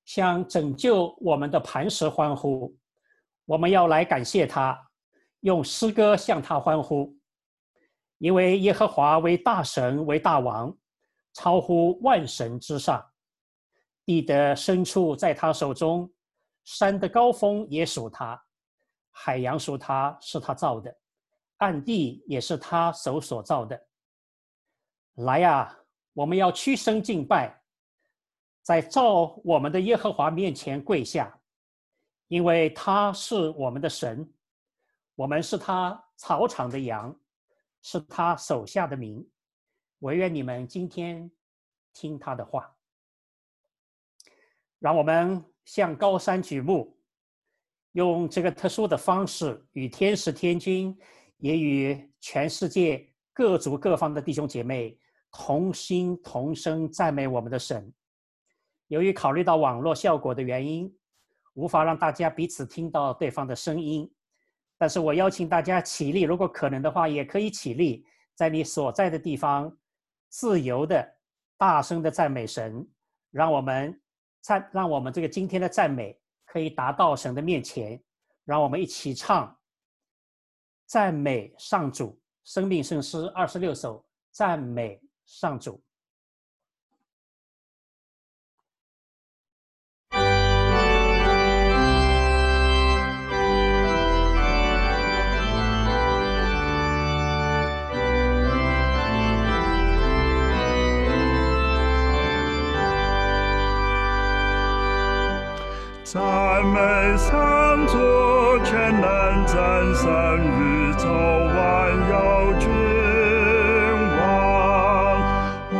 向拯救我们的磐石欢呼。我们要来感谢他，用诗歌向他欢呼，因为耶和华为大神，为大王，超乎万神之上。地的深处在他手中，山的高峰也属他，海洋属他，是他造的，暗地也是他手所造的。来啊，我们要屈身敬拜，在造我们的耶和华面前跪下，因为他是我们的神，我们是他草场的羊，是他手下的民。惟愿你们今天听他的话。让我们向高山举目，用这个特殊的方式，与天使天君，也与全世界各族各方的弟兄姐妹同心同声赞美我们的神。由于考虑到网络效果的原因，无法让大家彼此听到对方的声音，但是我邀请大家起立，如果可能的话，也可以起立，在你所在的地方自由的大声的赞美神，让我们这个今天的赞美可以达到神的面前。让我们一起唱赞美上主，生命圣诗26首，赞美上主。 赞美上主，全能战胜宇宙万有君王。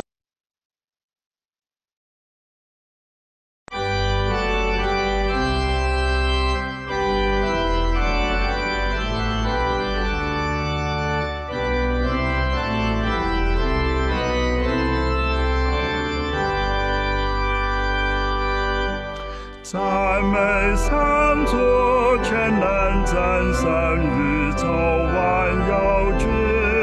赞美上主，全能战胜宇宙万有君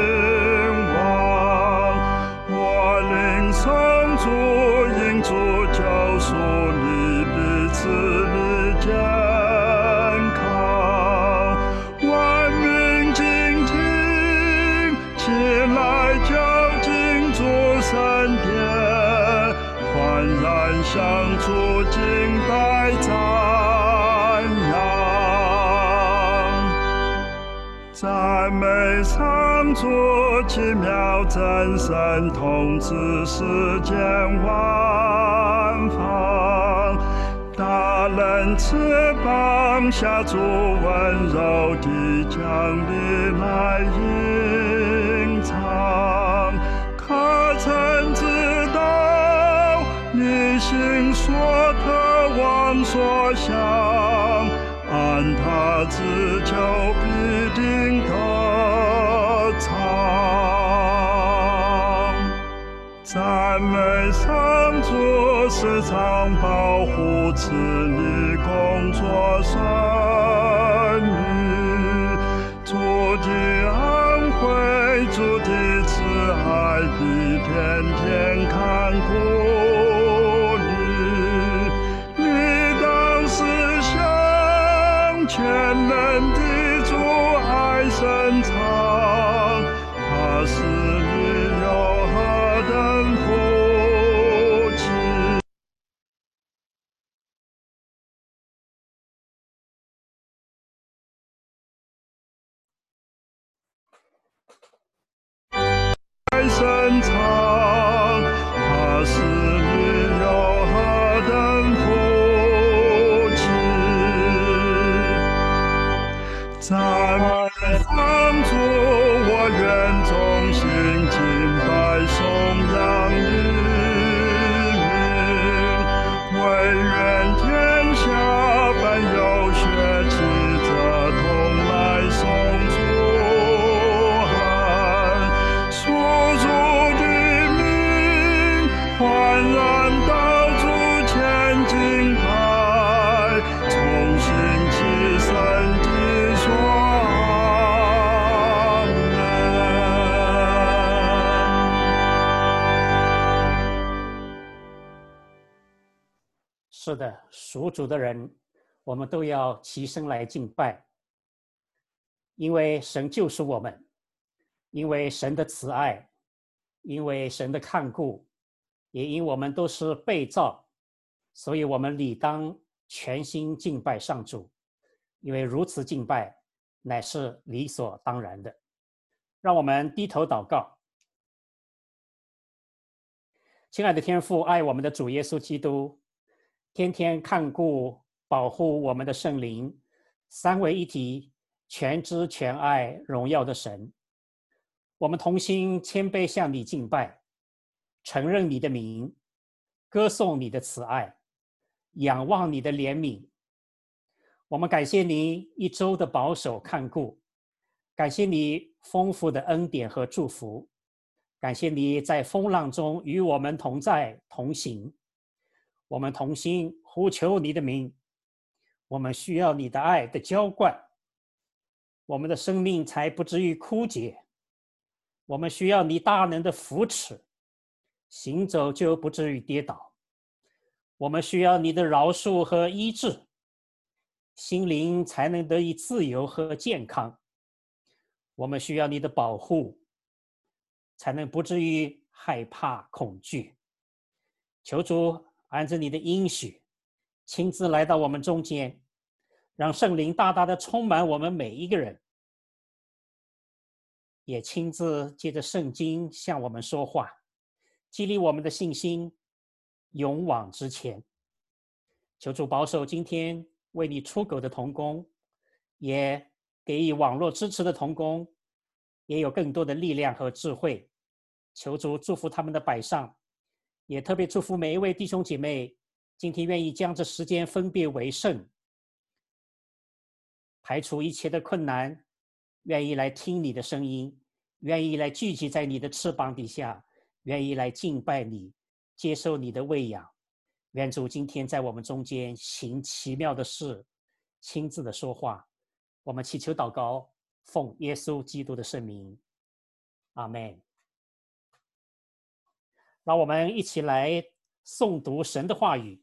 王。我领上主，因主救赎你，彼此力健康。万民静听，起来就进主圣殿，焕然向主敬拜。赞扬，赞美上主，奇妙真神统治世间万方。大人翅膀下主温柔地降临来隐藏，可曾知道你心所渴望所想，按他之求必定得偿。赞美上主，时常保护赐你工作顺利，主的恩惠，主的慈爱必天天看顾。全能的主爱深长，他使你有何等福气。爱深长，他使你有何等福气。赞美上主，我愿衷心敬拜颂扬你名，惟愿天下凡有血气者同来颂主恩，属主的是的，属主的人，我们都要齐声来敬拜，因为神救赎我们，因为神的慈爱，因为神的看顾，也因我们都是被造，所以我们理当全心敬拜上主，因为如此敬拜乃是理所当然的。让我们低头祷告。亲爱的天父，爱我们的主耶稣基督，天天看顾保护我们的圣灵，三位一体，全知全爱荣耀的神，我们同心谦卑向你敬拜，承认你的名，歌颂你的慈爱，仰望你的怜悯。我们感谢你一周的保守看顾，感谢你丰富的恩典和祝福，感谢你在风浪中与我们同在同行。我们同心呼求你的名，我们需要你的爱的浇灌，我们的生命才不至于枯竭。我们需要你大能的扶持，行走就不至于跌倒。我们需要你的饶恕和医治，心灵才能得以自由和健康。我们需要你的保护，才能不至于害怕恐惧。求主按着你的应许，亲自来到我们中间，让圣灵大大的充满我们每一个人，也亲自借着圣经向我们说话，激励我们的信心，勇往直前。求主保守今天为你出狗的同工，也给予网络支持的同工，也有更多的力量和智慧。求主祝福他们的摆上，也特别祝福每一位弟兄姐妹，今天愿意将这时间分别为圣，排除一切的困难，愿意来听你的声音，愿意来聚集在你的翅膀底下，愿意来敬拜你，接受你的喂养。愿主今天在我们中间行奇妙的事，亲自的说话。我们祈求祷告，奉耶稣基督的圣名，阿们。让我们一起来诵读神的话语。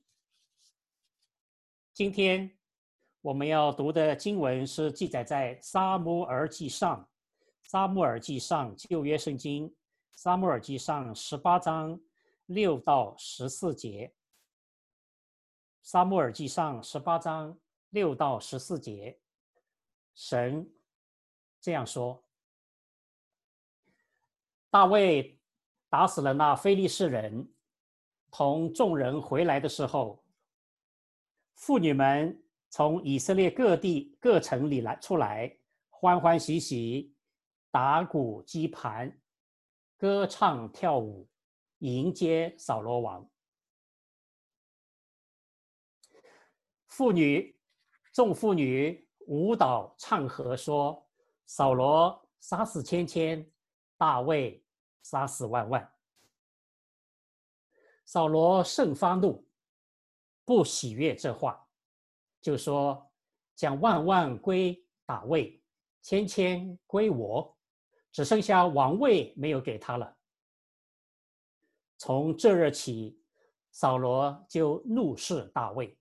今天我们要读的经文是记载在撒母耳记上，撒母耳记上旧约圣经，撒母耳记上18章6到14节。撒母耳记上18章6到14节，神这样说：大卫打死了那非利士人，同众人回来的时候，妇女们从以色列各地各城里出来，欢欢喜喜，打鼓击盘，歌唱跳舞，迎接扫罗王。众妇女舞蹈唱和说：扫罗杀死千千，大卫杀死万万。扫罗甚发怒，不喜悦这话，就说：将万万归大卫，千千归我，只剩下王位没有给他了。从这日起，扫罗就怒视大卫。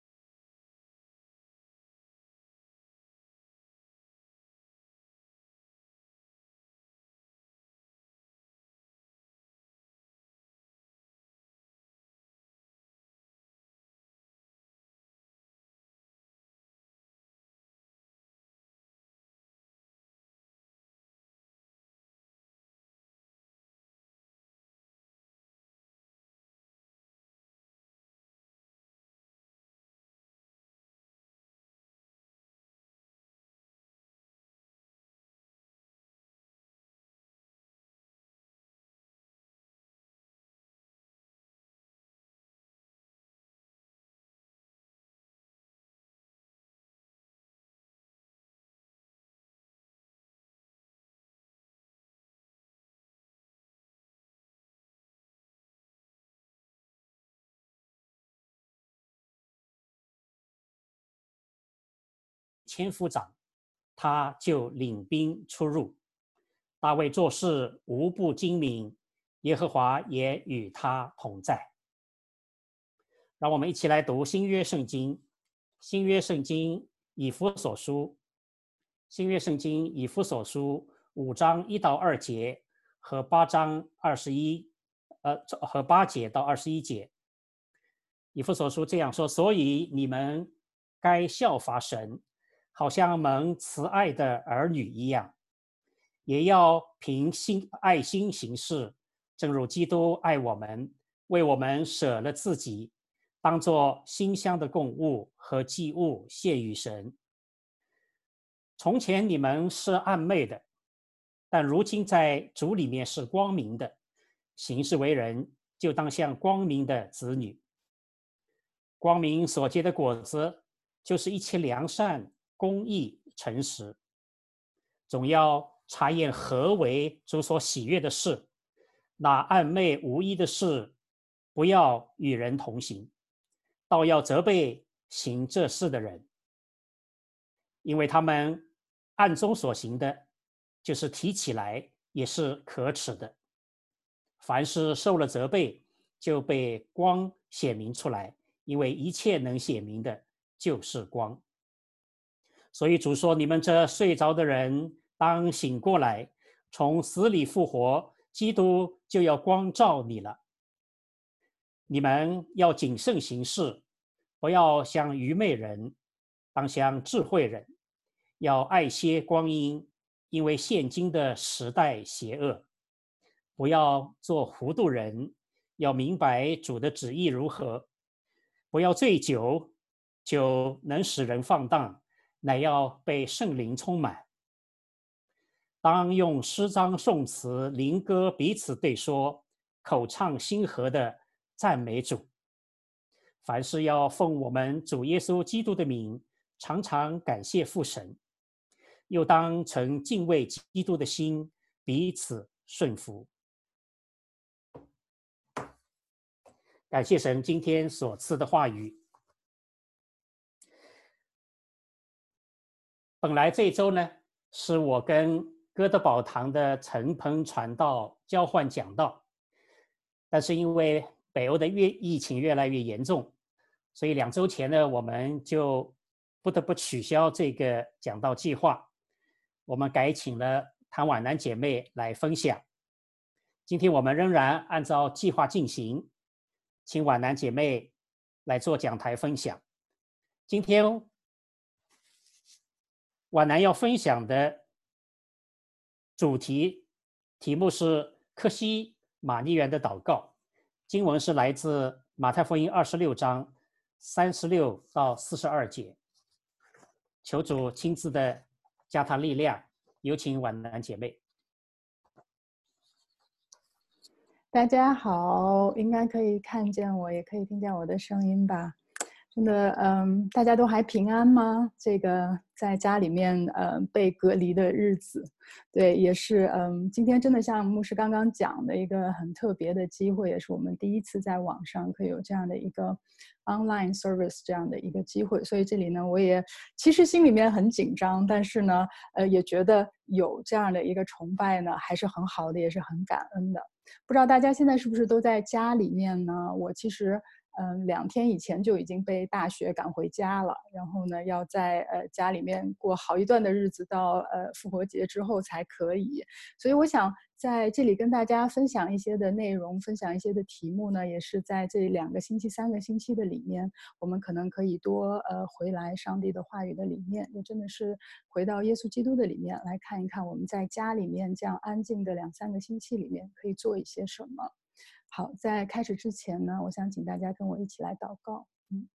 千夫长，他就领兵出入。大卫做事无不精明，耶和华也与他同在。 让我们一起来读新约圣经，新约圣经以弗所书，新约圣经以弗所书5章1到2节和8章21和8节到21节。以弗所书这样说：所以你们该效法神，好像蒙慈爱的儿女一样，也要凭爱心行事，正如基督爱我们，为我们舍了自己，当作馨香的供物和祭物献与神。从前你们是暗昧的，但如今在主里面是光明的，行事为人就当像光明的子女。光明所结的果子，就是一切良善、公义、诚实。总要查验何为主所喜悦的事，那暗昧无益的事，不要与人同行，倒要责备行这事的人，因为他们暗中所行的，就是提起来也是可耻的。凡是受了责备，就被光显明出来，因为一切能显明的，就是光。所以主说：你们这睡着的人，当醒过来，从死里复活，基督就要光照你了。你们要谨慎行事，不要像愚昧人，当像智慧人，要爱惜光阴，因为现今的时代邪恶。不要做糊涂人，要明白主的旨意如何。不要醉酒，酒能使人放荡，乃要被圣灵充满。当用诗章、颂词、灵歌彼此对说，口唱心和的赞美主。凡事要奉我们主耶稣基督的名，常常感谢父神。又当存敬畏基督的心，彼此顺服。感谢神今天所赐的话语。本来这一周呢，是我跟哥德堡堂的陈鹏传道交换讲道，但是因为北欧的疫情越来越严重，所以2周前呢，我们就不得不取消这个讲道计划。我们改请了谭婉楠姐妹来分享。今天我们仍然按照计划进行，请婉楠姐妹来做讲台分享。今天婉楠要分享的主题题目是克西玛尼园的祷告，经文是来自马太福音26章36到42节。求主亲自的加他力量，有请婉楠姐妹。 大家好，应该可以看见我，也可以听见我的声音吧？真的，大家都还平安吗？这个在家里面被隔离的日子，对，也是今天真的像牧师刚刚讲的一个很特别的机会，也是我们第一次在网上可以有这样的一个 online service 这样的一个机会，所以这里呢，我也其实心里面很紧张，但是呢，也觉得有这样的一个崇拜呢，还是很好的，也是很感恩的。不知道大家现在是不是都在家里面呢？我其实2天以前就已经被大学赶回家了，然后呢，要在家里面过好一段的日子，到复活节之后才可以。所以我想在这里跟大家分享一些的内容，分享一些的题目呢，也是在这2个星期、3个星期的里面，我们可能可以多回来上帝的话语的里面，也真的是回到耶稣基督的里面来看一看，我们在家里面这样安静的2、3个星期里面可以做一些什么。好，在开始之前呢，我想请大家跟我一起来祷告。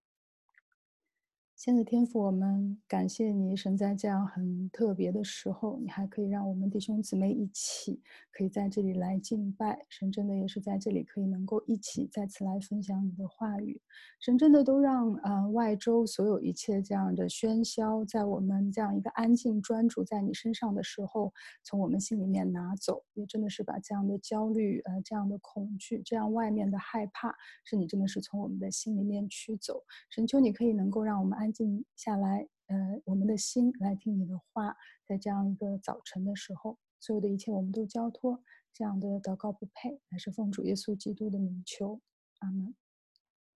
亲爱的天父，我们感谢你，神在这样很特别的时候，你还可以让我们弟兄姊妹一起可以在这里来敬拜。神真的也是在这里可以能够一起再次来分享你的话语。神真的都让外周所有一切这样的喧嚣，在我们这样一个安静专注在你身上的时候，从我们心里面拿走，也真的是把这样的焦虑、这样的恐惧、这样外面的害怕，是你真的是从我们的心里面驱走。神求你可以能够让我们安静下来，我们的心来听你的话，在这样一个早晨的时候，所有的一切我们都交托，这样的祷告不配，乃是奉主耶稣基督的名求，阿们。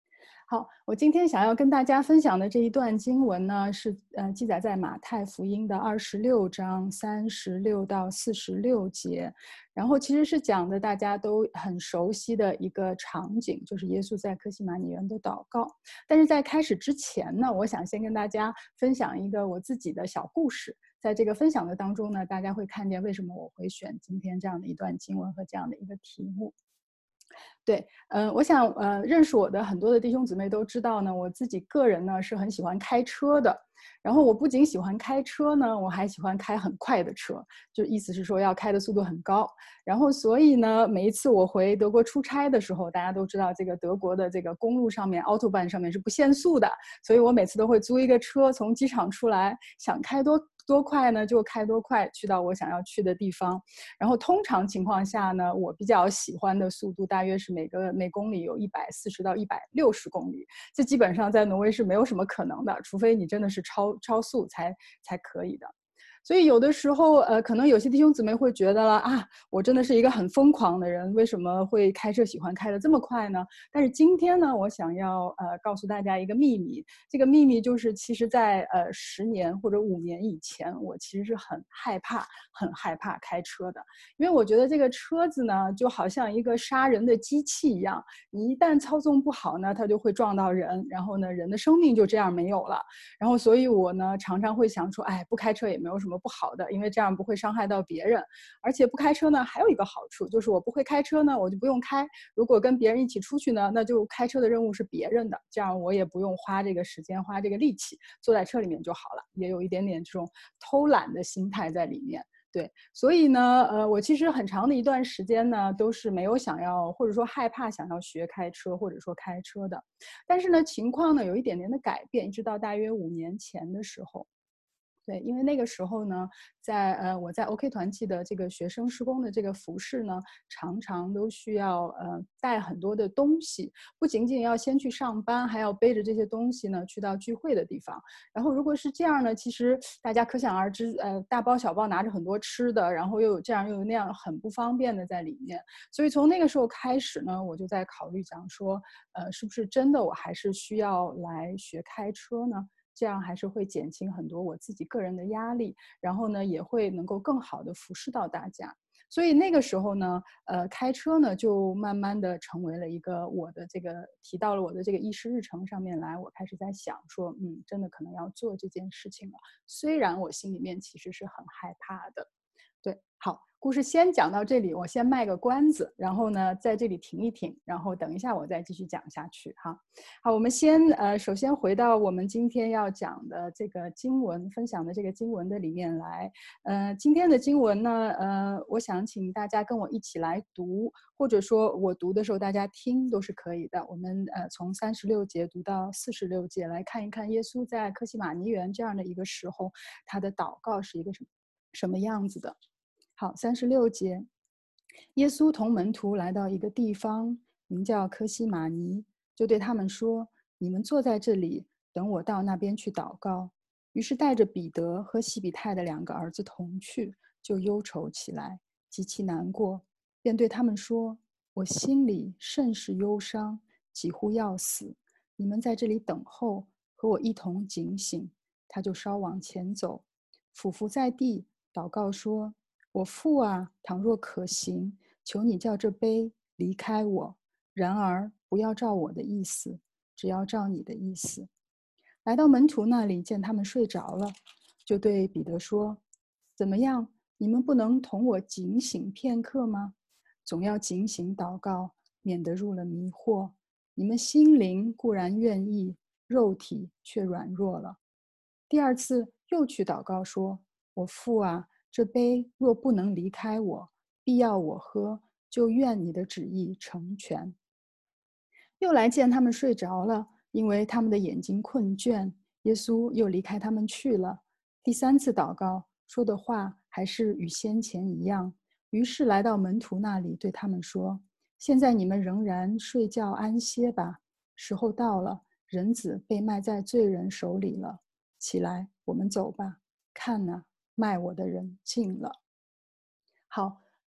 好，我今天想要跟大家分享的这一段经文呢，是记载在马太福音的26章36到46节，然后其实是讲的大家都很熟悉的一个场景，就是耶稣在客西马尼园的祷告。但是在开始之前呢，我想先跟大家分享一个我自己的小故事。在这个分享的当中呢，大家会看见为什么我会选今天这样的一段经文和这样的一个题目。对，我想，认识我的很多的弟兄姊妹都知道呢，我自己个人呢是很喜欢开车的。然后我不仅喜欢开车呢，我还喜欢开很快的车，就意思是说要开的速度很高。然后所以呢，每一次我回德国出差的时候，大家都知道这个德国的这个公路上面 Autobahn 上面是不限速的，所以我每次都会租一个车从机场出来，想开多快呢就开多快，去到我想要去的地方。然后通常情况下呢，我比较喜欢的速度大约是每公里有140到160公里，这基本上在挪威是没有什么可能的，除非你真的是超速才可以的。所以有的时候，可能有些弟兄姊妹会觉得了啊，我真的是一个很疯狂的人，为什么会开车喜欢开得这么快呢？但是今天呢，我想要告诉大家一个秘密，这个秘密就是其实在10年或者5年以前，我其实是很害怕开车的，因为我觉得这个车子呢，就好像一个杀人的机器一样，你一旦操纵不好呢，它就会撞到人，然后呢，人的生命就这样没有了。然后所以我呢，常常会想说，哎，不开车也没有什么不好的，因为这样不会伤害到别人。而且不开车呢，还有一个好处，就是我不会开车呢，我就不用开。如果跟别人一起出去呢，那就开车的任务是别人的，这样我也不用花这个时间，花这个力气，坐在车里面就好了。也有一点点这种偷懒的心态在里面。对，所以呢，我其实很长的一段时间呢，都是没有想要，或者说害怕想要学开车，或者说开车的。但是呢，情况呢有一点点的改变，一直到大约5年前的时候。对，因为那个时候呢，我在 OK 团契的这个学生施工的这个服饰呢，常常都需要带很多的东西，不仅仅要先去上班，还要背着这些东西呢去到聚会的地方。然后如果是这样呢，其实大家可想而知，大包小包拿着很多吃的，然后又有这样又有那样，很不方便的在里面。所以从那个时候开始呢，我就在考虑讲说，是不是真的我还是需要来学开车呢？这样还是会减轻很多我自己个人的压力，然后呢，也会能够更好的服侍到大家。所以那个时候呢，开车呢就慢慢的成为了一个提到了我的这个议事日程上面来。我开始在想说，真的可能要做这件事情了。虽然我心里面其实是很害怕的。对，好，故事先讲到这里，我先卖个关子，然后呢，在这里停一停，然后等一下我再继续讲下去哈。好，我们首先回到我们今天要讲的这个经文，分享的这个经文的里面来。今天的经文呢，我想请大家跟我一起来读，或者说我读的时候大家听都是可以的。我们从36节读到46节，来看一看耶稣在客西马尼园这样的一个时候，他的祷告是一个什么样子的。好，36节，耶稣同门徒来到一个地方，名叫客西马尼，就对他们说：“你们坐在这里，等我到那边去祷告。”于是带着彼得和西比泰的2个儿子同去，就忧愁起来，极其难过，便对他们说：“我心里甚是忧伤，几乎要死。你们在这里等候，和我一同警醒。”他就稍往前走，俯伏在地，祷告说：“我父啊，倘若可行，求你叫这杯离开我，然而不要照我的意思，只要照你的意思。”来到门徒那里，见他们睡着了，就对彼得说：“怎么样，你们不能同我警醒片刻吗？总要警醒祷告，免得入了迷惑。你们心灵固然愿意，肉体却软弱了。”第2次又去祷告说：“我父啊，这杯若不能离开我，必要我喝，就愿你的旨意成全。”又来见他们睡着了，因为他们的眼睛困倦，耶稣又离开他们去了。第3次祷告，说的话还是与先前一样。于是来到门徒那里，对他们说：“现在你们仍然睡觉安歇吧，时候到了，人子被卖在罪人手里了。起来，我们走吧。看哪，卖我的人近了。”好，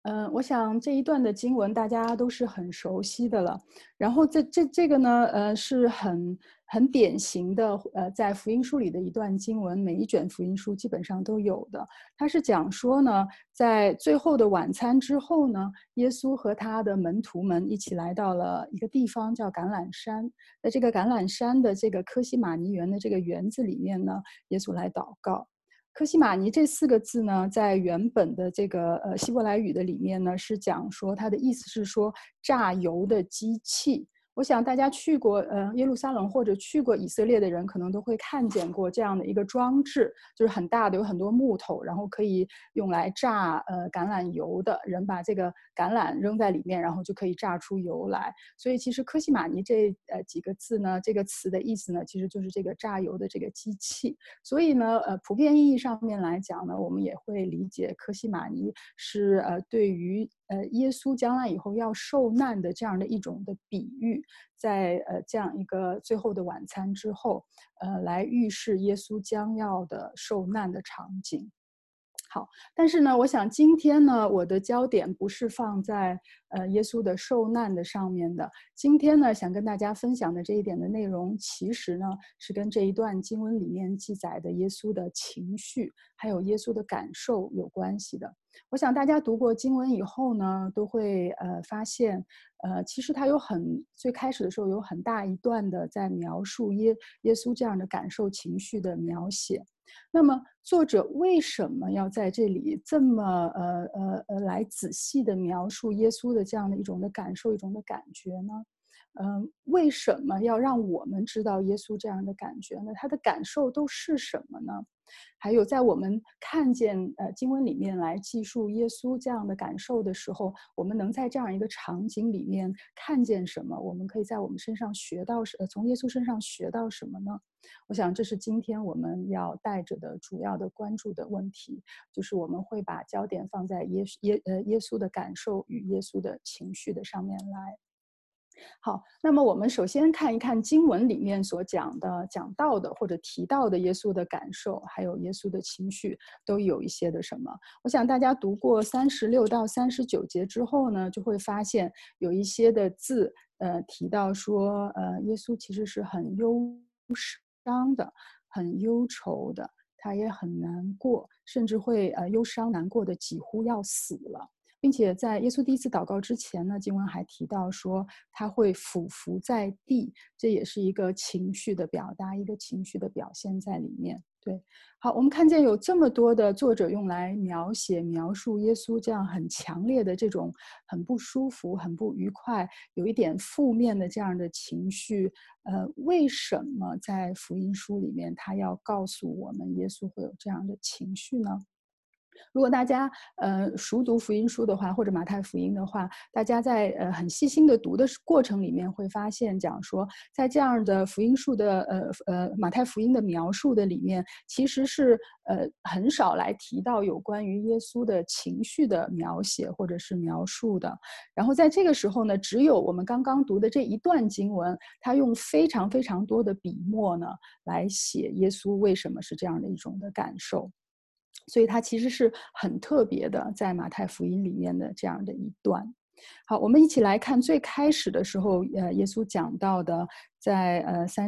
我想这一段的经文大家都是很熟悉的了。然后这个呢，是很典型的，在福音书里的一段经文，每一卷福音书基本上都有的。它是讲说呢，在最后的晚餐之后呢，耶稣和他的门徒们一起来到了一个地方叫橄榄山。在这个橄榄山的这个科西玛尼园的这个园子里面呢，耶稣来祷告。科西玛尼这4个字呢，在原本的这个希伯来语的里面呢，是讲说它的意思是说榨油的机器。我想大家去过耶路撒冷或者去过以色列的人，可能都会看见过这样的一个装置，就是很大的，有很多木头，然后可以用来榨橄榄油的。人把这个橄榄扔在里面，然后就可以榨出油来。所以其实科西玛尼这几个字呢，这个词的意思呢，其实就是这个榨油的这个机器。所以呢，普遍意义上面来讲呢，我们也会理解科西玛尼是对于耶稣将来以后要受难的这样的一种的比喻，在这样一个最后的晚餐之后，来预示耶稣将要的受难的场景。好，但是呢，我想今天呢，我的焦点不是放在耶稣的受难的上面的。今天呢，想跟大家分享的这一点的内容，其实呢是跟这一段经文里面记载的耶稣的情绪，还有耶稣的感受有关系的。我想大家读过经文以后呢，都会发现，其实他最开始的时候有很大一段的在描述耶稣这样的感受情绪的描写。那么作者为什么要在这里这么来仔细的描述耶稣的这样的一种的感受，一种的感觉呢？为什么要让我们知道耶稣这样的感觉呢？他的感受都是什么呢？还有在我们看见经文里面来记述耶稣这样的感受的时候，我们能在这样一个场景里面看见什么？我们可以在我们身上学到从耶稣身上学到什么呢？我想这是今天我们要带着的主要的关注的问题，就是我们会把焦点放在耶稣的感受与耶稣的情绪的上面来。好，那么我们首先看一看经文里面所讲到的或者提到的耶稣的感受，还有耶稣的情绪都有一些的什么。我想大家读过36到39节之后呢，就会发现有一些的字提到说耶稣其实是很忧伤的，很忧愁的，他也很难过，甚至会忧伤难过的几乎要死了。并且在耶稣第一次祷告之前呢，经文还提到说他会俯伏在地，这也是一个情绪的表达，一个情绪的表现在里面。对，好，我们看见有这么多的作者用来描述耶稣这样很强烈的这种很不舒服、很不愉快、有一点负面的这样的情绪。为什么在福音书里面他要告诉我们耶稣会有这样的情绪呢？如果大家熟读福音书的话，或者马太福音的话，大家在很细心的读的过程里面会发现，讲说在这样的福音书的马太福音的描述的里面，其实是很少来提到有关于耶稣的情绪的描写或者是描述的。然后在这个时候呢，只有我们刚刚读的这一段经文，他用非常非常多的笔墨呢来写耶稣为什么是这样的一种的感受。所以它其实是很特别的，在马太福音里面的这样的一段。好，我们一起来看最开始的时候，耶稣讲到的，在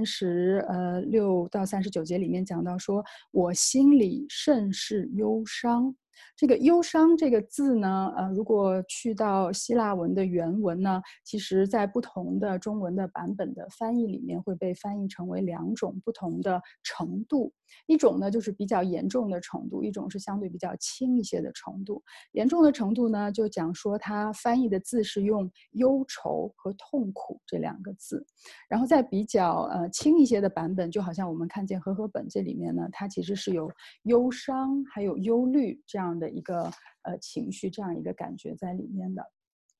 36到39节里面讲到说，我心里甚是忧伤。这个忧伤这个字呢，如果去到希腊文的原文呢，其实在不同的中文的版本的翻译里面会被翻译成为2种不同的程度。一种呢就是比较严重的程度，一种是相对比较轻一些的程度。严重的程度呢，就讲说它翻译的字是用忧愁和痛苦这2个字。然后在比较轻一些的版本，就好像我们看见和合本这里面呢，它其实是有忧伤还有忧虑这样的一个情绪，这样一个感觉在里面的。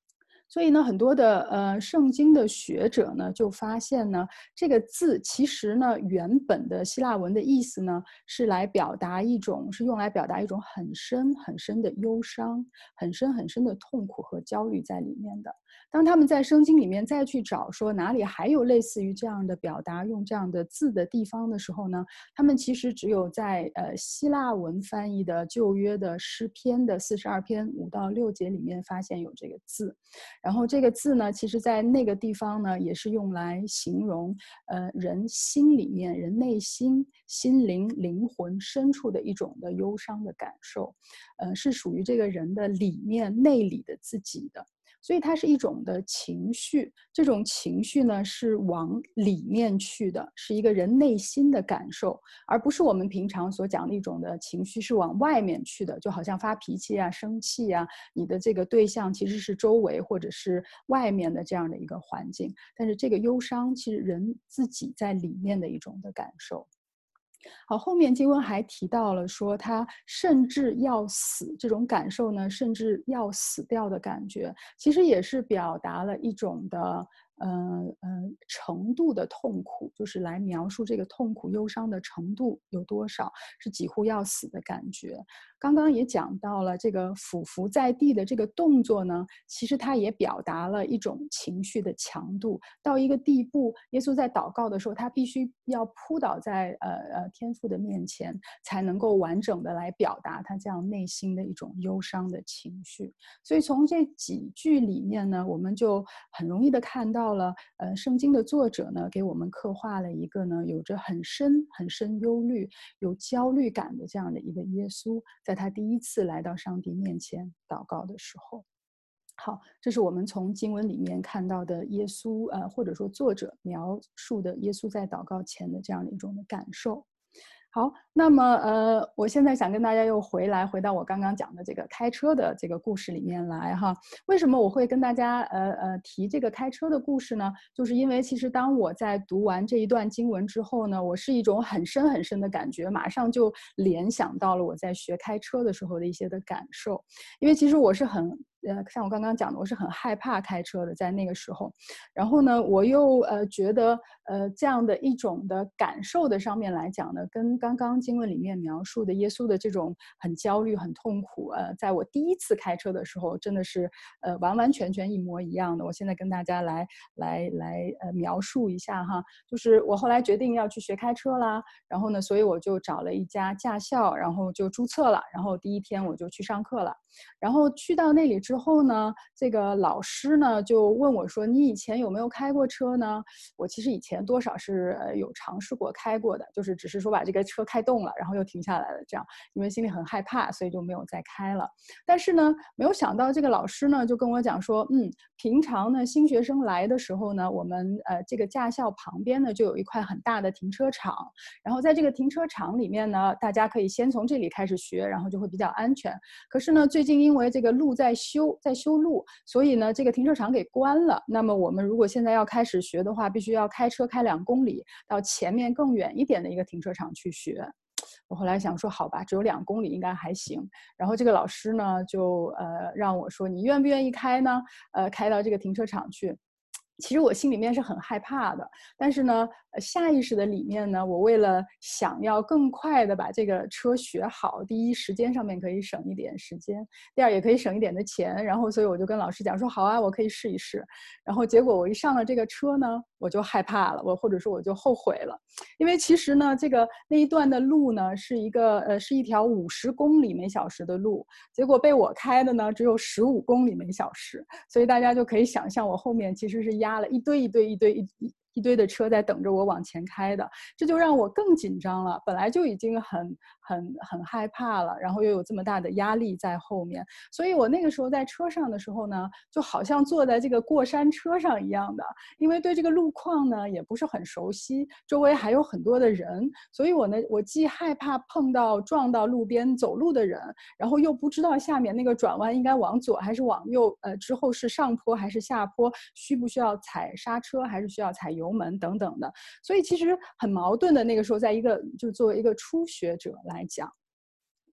所以呢，很多的圣经的学者呢就发现呢，这个字其实呢原本的希腊文的意思呢是用来表达一种很深很深的忧伤、很深很深的痛苦和焦虑在里面的。当他们在圣经里面再去找说哪里还有类似于这样的表达用这样的字的地方的时候呢，他们其实只有在希腊文翻译的旧约的诗篇的42篇5到6节里面发现有这个字。然后这个字呢，其实在那个地方呢也是用来形容人心里面、人内心、心灵、灵魂深处的一种的忧伤的感受，是属于这个人的里面内里的自己的。所以它是一种的情绪，这种情绪呢是往里面去的，是一个人内心的感受，而不是我们平常所讲的一种的情绪是往外面去的，就好像发脾气啊、生气啊，你的这个对象其实是周围或者是外面的这样的一个环境，但是这个忧伤其实人自己在里面的一种的感受。好，后面经文还提到了说他甚至要死，这种感受呢，甚至要死掉的感觉，其实也是表达了一种的程度的痛苦，就是来描述这个痛苦忧伤的程度有多少，是几乎要死的感觉。刚刚也讲到了这个俯伏在地的这个动作呢，其实它也表达了一种情绪的强度，到一个地步，耶稣在祷告的时候，他必须要扑倒在天父的面前，才能够完整的来表达他这样内心的一种忧伤的情绪。所以从这几句里面呢，我们就很容易的看到了圣经的作者呢给我们刻画了一个呢有着很深很深忧虑、有焦虑感的这样的一个耶稣，在他第一次来到上帝面前祷告的时候。好，这是我们从经文里面看到的耶稣或者说作者描述的耶稣在祷告前的这样的一种的感受。好，那么我现在想跟大家又回到我刚刚讲的这个开车的这个故事里面来哈。为什么我会跟大家提这个开车的故事呢？就是因为其实当我在读完这一段经文之后呢，我是一种很深很深的感觉，马上就联想到了我在学开车的时候的一些的感受。因为其实我是很像我刚刚讲的，我是很害怕开车的，在那个时候。然后呢，我又觉得这样的一种的感受的上面来讲呢，跟刚刚经文里面描述的耶稣的这种很焦虑、很痛苦，在我第一次开车的时候，真的是完完全全一模一样的。我现在跟大家来描述一下哈，就是我后来决定要去学开车啦，然后呢，所以我就找了一家驾校，然后就注册了，然后第一天我就去上课了。然后去到那里之后呢，这个老师呢就问我说：“你以前有没有开过车呢？”我其实以前多少是有尝试过开过的，就是只是说把这个车开动了，然后又停下来了，这样，因为心里很害怕，所以就没有再开了。但是呢，没有想到这个老师呢就跟我讲说，平常呢新学生来的时候呢，我们这个驾校旁边呢就有一块很大的停车场，然后在这个停车场里面呢，大家可以先从这里开始学，然后就会比较安全。可是呢，最近因为这个路在修路，所以呢，这个停车场给关了。那么我们如果现在要开始学的话，必须要开车开2公里到前面更远一点的一个停车场去学。我后来想说，好吧，只有2公里应该还行。然后这个老师呢，就让我说，你愿不愿意开呢？开到这个停车场去。其实我心里面是很害怕的，但是呢，下意识的里面呢，我为了想要更快的把这个车学好，第一时间上面可以省一点时间，第二也可以省一点的钱，然后所以我就跟老师讲说，好啊，我可以试一试。然后结果我一上了这个车呢，我就害怕了，或者说我就后悔了，因为其实呢，那一段的路呢是一条50公里每小时的路，结果被我开的呢只有15公里每小时，所以大家就可以想象我后面其实是压了一堆的车在等着我往前开的，这就让我更紧张了。本来就已经很害怕了，然后又有这么大的压力在后面，所以我那个时候在车上的时候呢，就好像坐在这个过山车上一样的，因为对这个路况呢也不是很熟悉，周围还有很多的人，所以我既害怕撞到路边走路的人，然后又不知道下面那个转弯应该往左还是往右，之后是上坡还是下坡，需不需要踩刹车还是需要踩油门等等的，所以其实很矛盾的。那个时候就作为一个初学者来讲，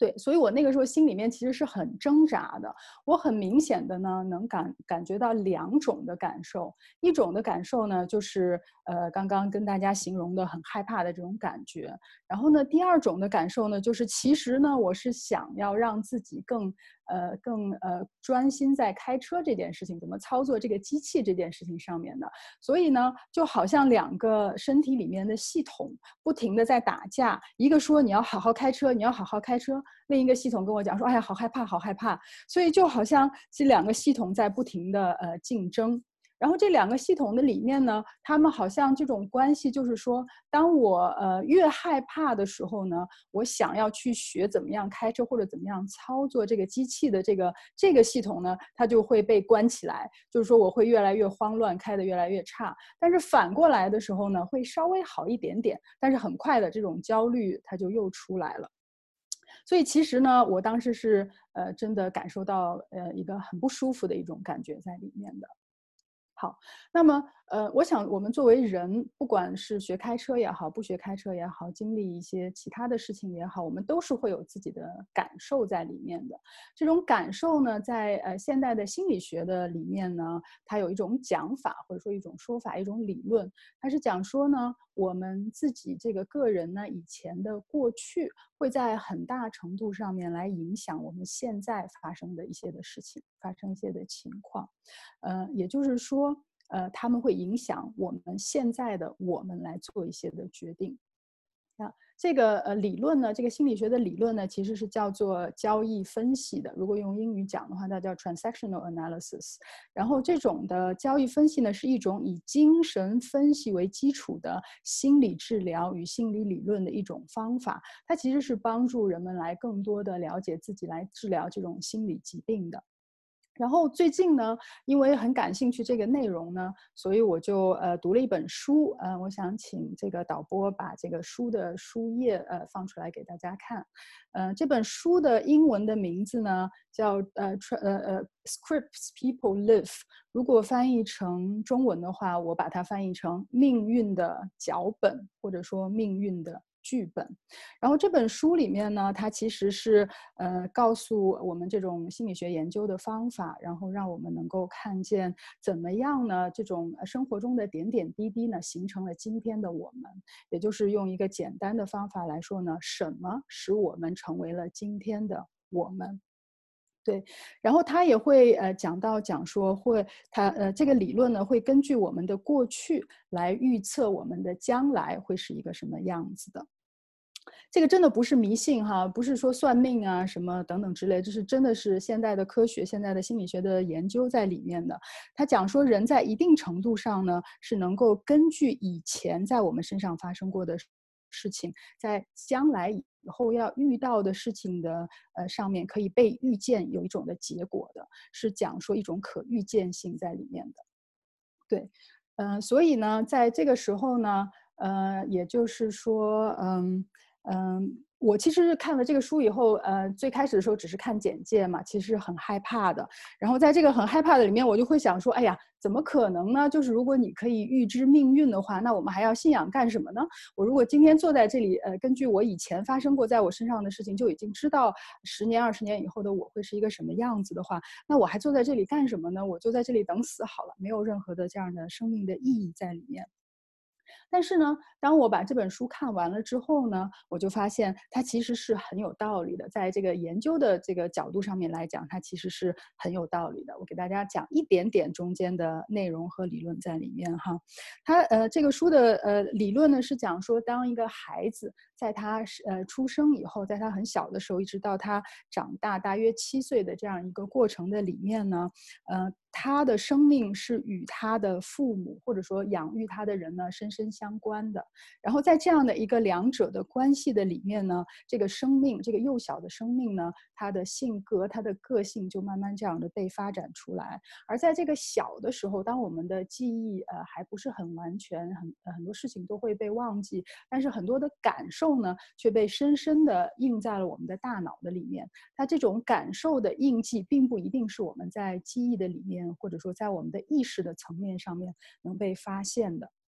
对，所以我那个时候心里面其实是很挣扎的。我很明显的呢，能感觉到2种的感受。一种的感受呢，就是刚刚跟大家形容的很害怕的这种感觉。然后呢，第2种的感受呢，就是其实呢，我是想要让自己更专心在开车这件事情，怎么操作这个机器这件事情上面的。所以呢，就好像2个身体里面的系统不停的在打架，一个说你要好好开车，你要好好开车，另一个系统跟我讲说，哎呀，好害怕，好害怕。所以就好像这2个系统在不停的竞争。然后这2个系统的里面呢，他们好像这种关系就是说，当我越害怕的时候呢，我想要去学怎么样开车或者怎么样操作这个机器的这个系统呢，它就会被关起来，就是说我会越来越慌乱，开得越来越差。但是反过来的时候呢，会稍微好一点点，但是很快的这种焦虑它就又出来了。所以其实呢，我当时是真的感受到一个很不舒服的一种感觉在里面的。好，那么我想我们作为人，不管是学开车也好，不学开车也好，经历一些其他的事情也好，我们都是会有自己的感受在里面的。这种感受呢，在现代的心理学的里面呢，它有一种讲法，或者说一种说法，一种理论，它是讲说呢，我们自己这个个人呢，以前的过去会在很大程度上面来影响我们现在发生的一些的事情，发生一些的情况。也就是说，他们会影响我们现在的我们来做一些的决定。这个理论呢，这个心理学的理论呢，其实是叫做交易分析的。如果用英语讲的话，它叫 transactional analysis。然后这种的交易分析呢，是一种以精神分析为基础的心理治疗与心理理论的一种方法。它其实是帮助人们来更多的了解自己，来治疗这种心理疾病的。然后最近呢，因为很感兴趣这个内容呢，所以我就读了一本书，我想请这个导播把这个书的书页放出来给大家看。这本书的英文的名字呢叫Scripts People Live。如果翻译成中文的话，我把它翻译成命运的脚本，或者说命运的剧本。然后这本书里面呢，它其实是告诉我们这种心理学研究的方法，然后让我们能够看见怎么样呢，这种生活中的点点滴滴呢，形成了今天的我们。也就是用一个简单的方法来说呢，什么使我们成为了今天的我们？对，然后他也会讲说这个理论呢会根据我们的过去来预测我们的将来会是一个什么样子的。这个真的不是迷信哈，不是说算命啊什么等等之类，这是真的是现代的科学、现代的心理学的研究在里面的。他讲说人在一定程度上呢是能够根据以前在我们身上发生过的事情，在将来以后要遇到的事情的上面可以被预见，有一种的结果的，是讲说一种可预见性在里面的。对，所以呢，在这个时候呢，也就是说，我其实看了这个书以后，最开始的时候只是看简介嘛，其实很害怕的。然后在这个很害怕的里面，我就会想说，哎呀，怎么可能呢？就是如果你可以预知命运的话，那我们还要信仰干什么呢？我如果今天坐在这里，根据我以前发生过在我身上的事情，就已经知道10年、20年以后的我会是一个什么样子的话，那我还坐在这里干什么呢？我就在这里等死好了，没有任何的这样的生命的意义在里面。但是呢，当我把这本书看完了之后呢，我就发现它其实是很有道理的，在这个研究的这个角度上面来讲，它其实是很有道理的。我给大家讲一点点中间的内容和理论在里面哈。它这个书的理论呢是讲说，当一个孩子在他出生以后，在他很小的时候，一直到他长大大约7岁的这样一个过程的里面呢，他的生命是与他的父母或者说养育他的人呢深深相关的。然后在这样的一个两者的关系的里面呢，这个生命，这个幼小的生命呢，他的性格、他的个性就慢慢这样的被发展出来。而在这个小的时候，当我们的记忆还不是很完全，很多事情都会被忘记，但是很多的感受呢却被深深的印在了我们的大脑的里面。它这种感受的印记并不一定是我们在记忆的里面，或者说在我们的意识的层面上面能被发现的。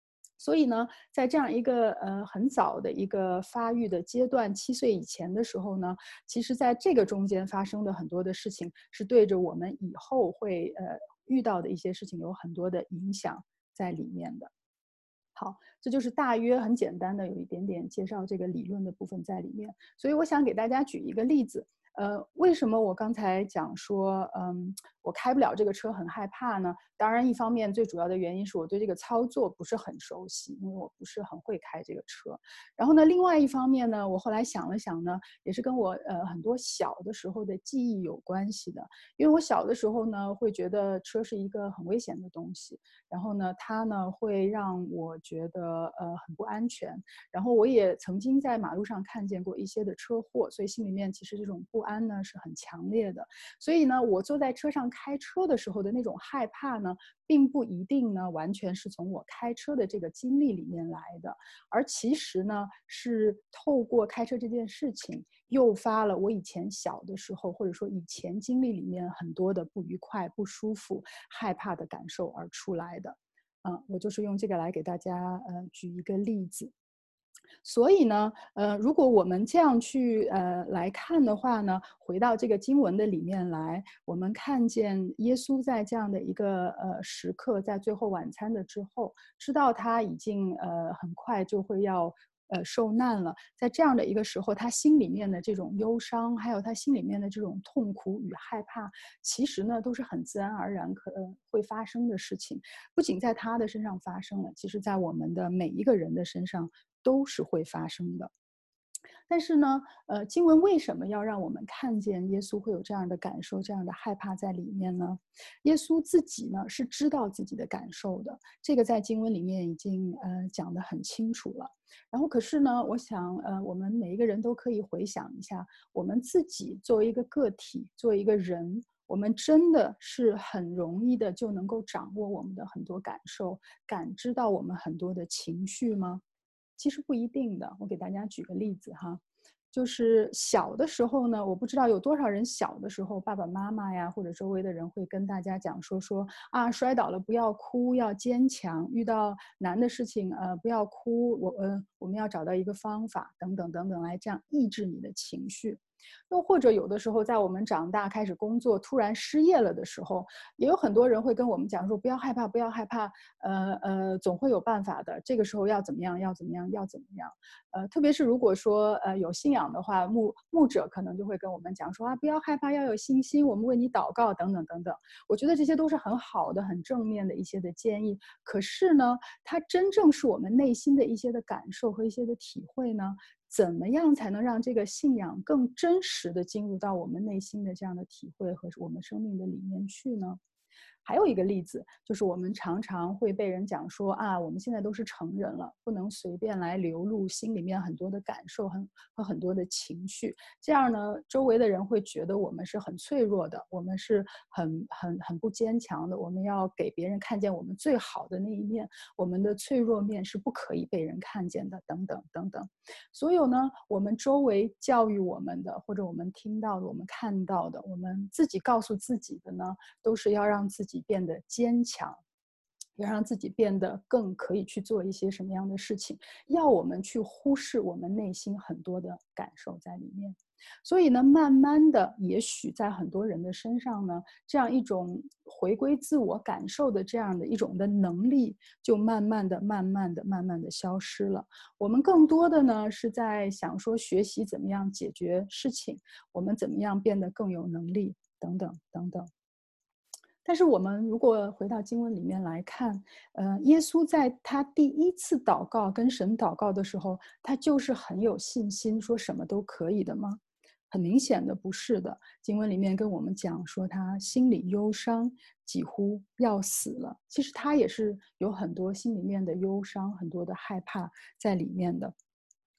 所以呢，在这样一个很早的一个发育的阶段，7岁以前的时候呢，其实在这个中间发生的很多的事情，是对着我们以后会遇到的一些事情有很多的影响在里面的。好，这就是大约很简单的有一点点介绍这个理论的部分在里面。所以我想给大家举一个例子。为什么我刚才讲说，我开不了这个车很害怕呢？当然，一方面最主要的原因是我对这个操作不是很熟悉，因为我不是很会开这个车。然后呢，另外一方面呢，我后来想了想呢，也是跟我很多小的时候的记忆有关系的。因为我小的时候呢，会觉得车是一个很危险的东西，然后呢，它呢会让我觉得很不安全。然后我也曾经在马路上看见过一些的车祸，所以心里面其实这种不安呢是很强烈的。所以呢，我坐在车上开车的时候的那种害怕呢，并不一定呢完全是从我开车的这个经历里面来的，而其实呢是透过开车这件事情，诱发了我以前小的时候，或者说以前经历里面很多的不愉快、不舒服、害怕的感受而出来的。我就是用这个来给大家举一个例子。所以呢，如果我们这样去来看的话呢，回到这个经文的里面来，我们看见耶稣在这样的一个时刻，在最后晚餐的之后，知道他已经很快就会要受难了，在这样的一个时候，他心里面的这种忧伤，还有他心里面的这种痛苦与害怕，其实呢都是很自然而然会发生的事情。不仅在他的身上发生了，其实在我们的每一个人的身上都是会发生的。但是呢，经文为什么要让我们看见耶稣会有这样的感受、这样的害怕在里面呢？耶稣自己呢是知道自己的感受的，这个在经文里面已经讲得很清楚了。然后可是呢，我想我们每一个人都可以回想一下，我们自己作为一个个体，作为一个人，我们真的是很容易的就能够掌握我们的很多感受，感知到我们很多的情绪吗？其实不一定的。我给大家举个例子哈，就是小的时候呢，我不知道有多少人小的时候，爸爸妈妈呀或者周围的人会跟大家讲说啊，摔倒了不要哭，要坚强，遇到难的事情不要哭，我们要找到一个方法等等等等来这样抑制你的情绪。又或者有的时候在我们长大开始工作突然失业了的时候，也有很多人会跟我们讲说不要害怕不要害怕，总会有办法的，这个时候要怎么样要怎么样要怎么样。特别是如果说有信仰的话，牧者可能就会跟我们讲说啊，不要害怕，要有信心，我们为你祷告等等等等。我觉得这些都是很好的很正面的一些的建议，可是呢，它真正是我们内心的一些的感受和一些的体会呢，怎么样才能让这个信仰更真实的进入到我们内心的这样的体会和我们生命的里面去呢？还有一个例子，就是我们常常会被人讲说啊，我们现在都是成人了，不能随便来流露心里面很多的感受和很多的情绪。这样呢，周围的人会觉得我们是很脆弱的，我们是很不坚强的，我们要给别人看见我们最好的那一面，我们的脆弱面是不可以被人看见的，等等等等。所有呢，我们周围教育我们的，或者我们听到的，我们看到的，我们自己告诉自己的呢，都是要让自己变得坚强，要让自己变得更可以去做一些什么样的事情，要我们去忽视我们内心很多的感受在里面。所以呢，慢慢的，也许在很多人的身上呢，这样一种回归自我感受的这样的一种的能力，就慢慢的消失了。我们更多的呢，是在想说学习怎么样解决事情，我们怎么样变得更有能力，等等等等。但是我们如果回到经文里面来看，耶稣在他第一次祷告跟神祷告的时候，他就是很有信心，说什么都可以的吗？很明显的不是的。经文里面跟我们讲说他心里忧伤，几乎要死了。其实他也是有很多心里面的忧伤，很多的害怕在里面的。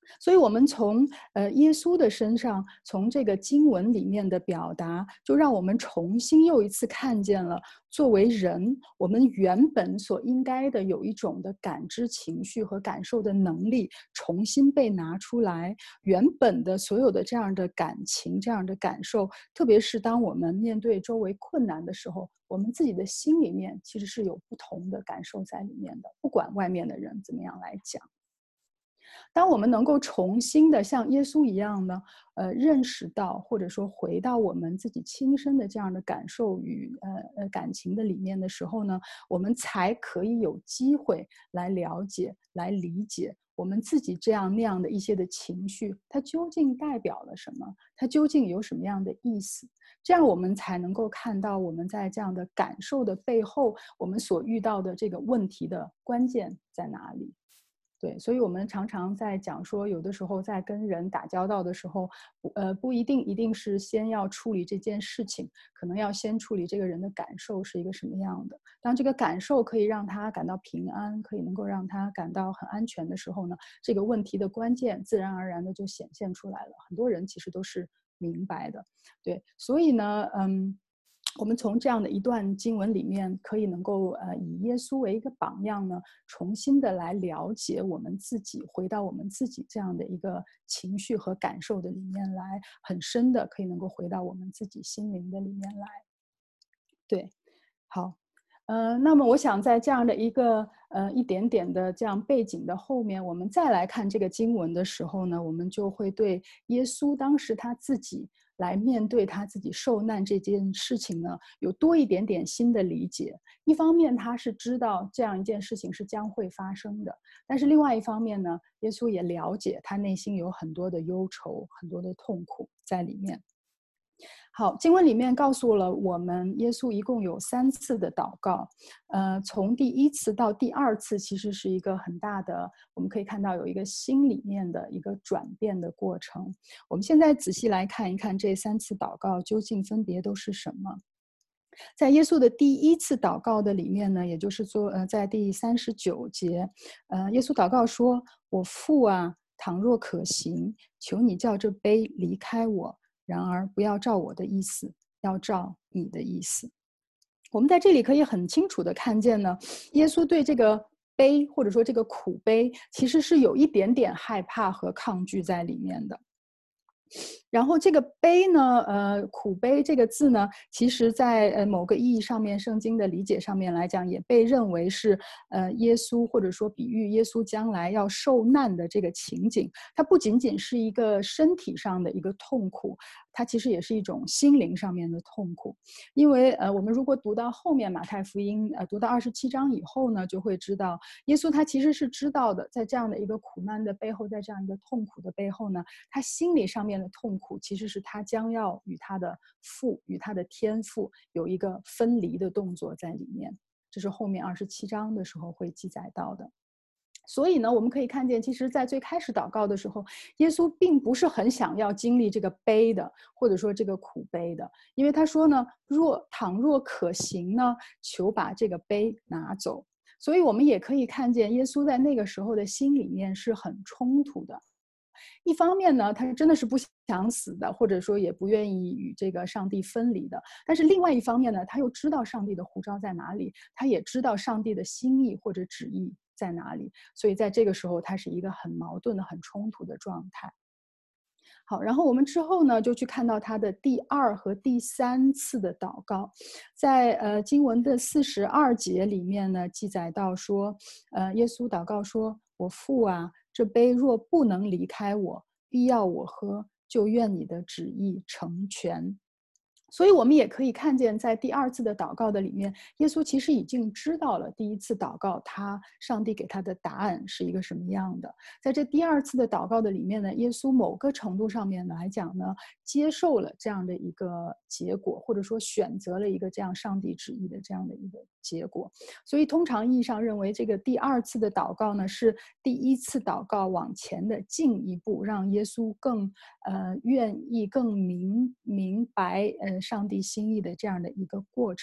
所以我们从耶稣的身上，从这个经文里面的表达，就让我们重新又一次看见了作为人，我们原本所应该的有一种的感知情绪和感受的能力，重新被拿出来。原本的所有的这样的感情、这样的感受，特别是当我们面对周围困难的时候，我们自己的心里面其实是有不同的感受在里面的，不管外面的人怎么样来讲。当我们能够重新的像耶稣一样呢，认识到或者说回到我们自己亲身的这样的感受与感情的里面的时候呢，我们才可以有机会来了解、来理解我们自己这样那样的一些的情绪，它究竟代表了什么？它究竟有什么样的意思？这样我们才能够看到我们在这样的感受的背后，我们所遇到的这个问题的关键在哪里？对，所以我们常常在讲说，有的时候在跟人打交道的时候，不一定是先要处理这件事情，可能要先处理这个人的感受是一个什么样的。当这个感受可以让他感到平安，可以能够让他感到很安全的时候呢，这个问题的关键自然而然的就显现出来了。很多人其实都是明白的，对，所以呢，我们从这样的一段经文里面，可以能够以耶稣为一个榜样呢，重新的来了解我们自己，回到我们自己这样的一个情绪和感受的里面来，很深的可以能够回到我们自己心灵的里面来。对，好。那么我想在这样的一个一点点的这样背景的后面，我们再来看这个经文的时候呢，我们就会对耶稣当时他自己来面对他自己受难这件事情呢，有多一点点新的理解。一方面他是知道这样一件事情是将会发生的，但是另外一方面呢，耶稣也了解他内心有很多的忧愁，很多的痛苦在里面。好，经文里面告诉了我们，耶稣一共有3次的祷告，从第1次到第2次，其实是一个很大的，我们可以看到有一个心里面的一个转变的过程。我们现在仔细来看一看这3次祷告究竟分别都是什么。在耶稣的第1次祷告的里面呢，也就是说，在第39节，耶稣祷告说：“我父啊，倘若可行，求你叫这杯离开我。然而不要照我的意思，要照你的意思。”我们在这里可以很清楚地看见呢，耶稣对这个杯或者说这个苦杯，其实是有一点点害怕和抗拒在里面的。然后这个杯呢，苦杯这个字呢，其实在某个意义上面，圣经的理解上面来讲，也被认为是耶稣或者说比喻耶稣将来要受难的这个情景。它不仅仅是一个身体上的一个痛苦，它其实也是一种心灵上面的痛苦。因为我们如果读到后面马太福音，读到27章以后呢，就会知道耶稣他其实是知道的，在这样的一个苦难的背后，在这样一个痛苦的背后呢，他心理上面的痛苦其实是他将要与他的父、与他的天父有一个分离的动作在里面。这是后面27章的时候会记载到的。所以呢，我们可以看见，其实在最开始祷告的时候，耶稣并不是很想要经历这个杯的，或者说这个苦杯的，因为他说呢，倘若可行呢，求把这个杯拿走。所以我们也可以看见，耶稣在那个时候的心里面是很冲突的。一方面呢，他真的是不想死的，或者说也不愿意与这个上帝分离的。但是另外一方面呢，他又知道上帝的呼召在哪里，他也知道上帝的心意或者旨意在哪里。所以在这个时候，他是一个很矛盾的、很冲突的状态。好，然后我们之后呢，就去看到他的第2和第3次的祷告，在经文的42节里面呢，记载到说，耶稣祷告说：“我父啊，这杯若不能离开我，必要我喝，就愿你的旨意成全。”所以我们也可以看见，在第2次的祷告的里面，耶稣其实已经知道了第1次祷告上帝给他的答案是一个什么样的。在这第2次的祷告的里面呢，耶稣某个程度上面来讲呢，接受了这样的一个结果，或者说选择了一个这样上帝旨意的这样的一个结果。所以通常意义上认为，这个第2次的祷告呢，是第1次祷告往前的进一步，让耶稣更愿意、更明白上帝心意的这样的一个过程。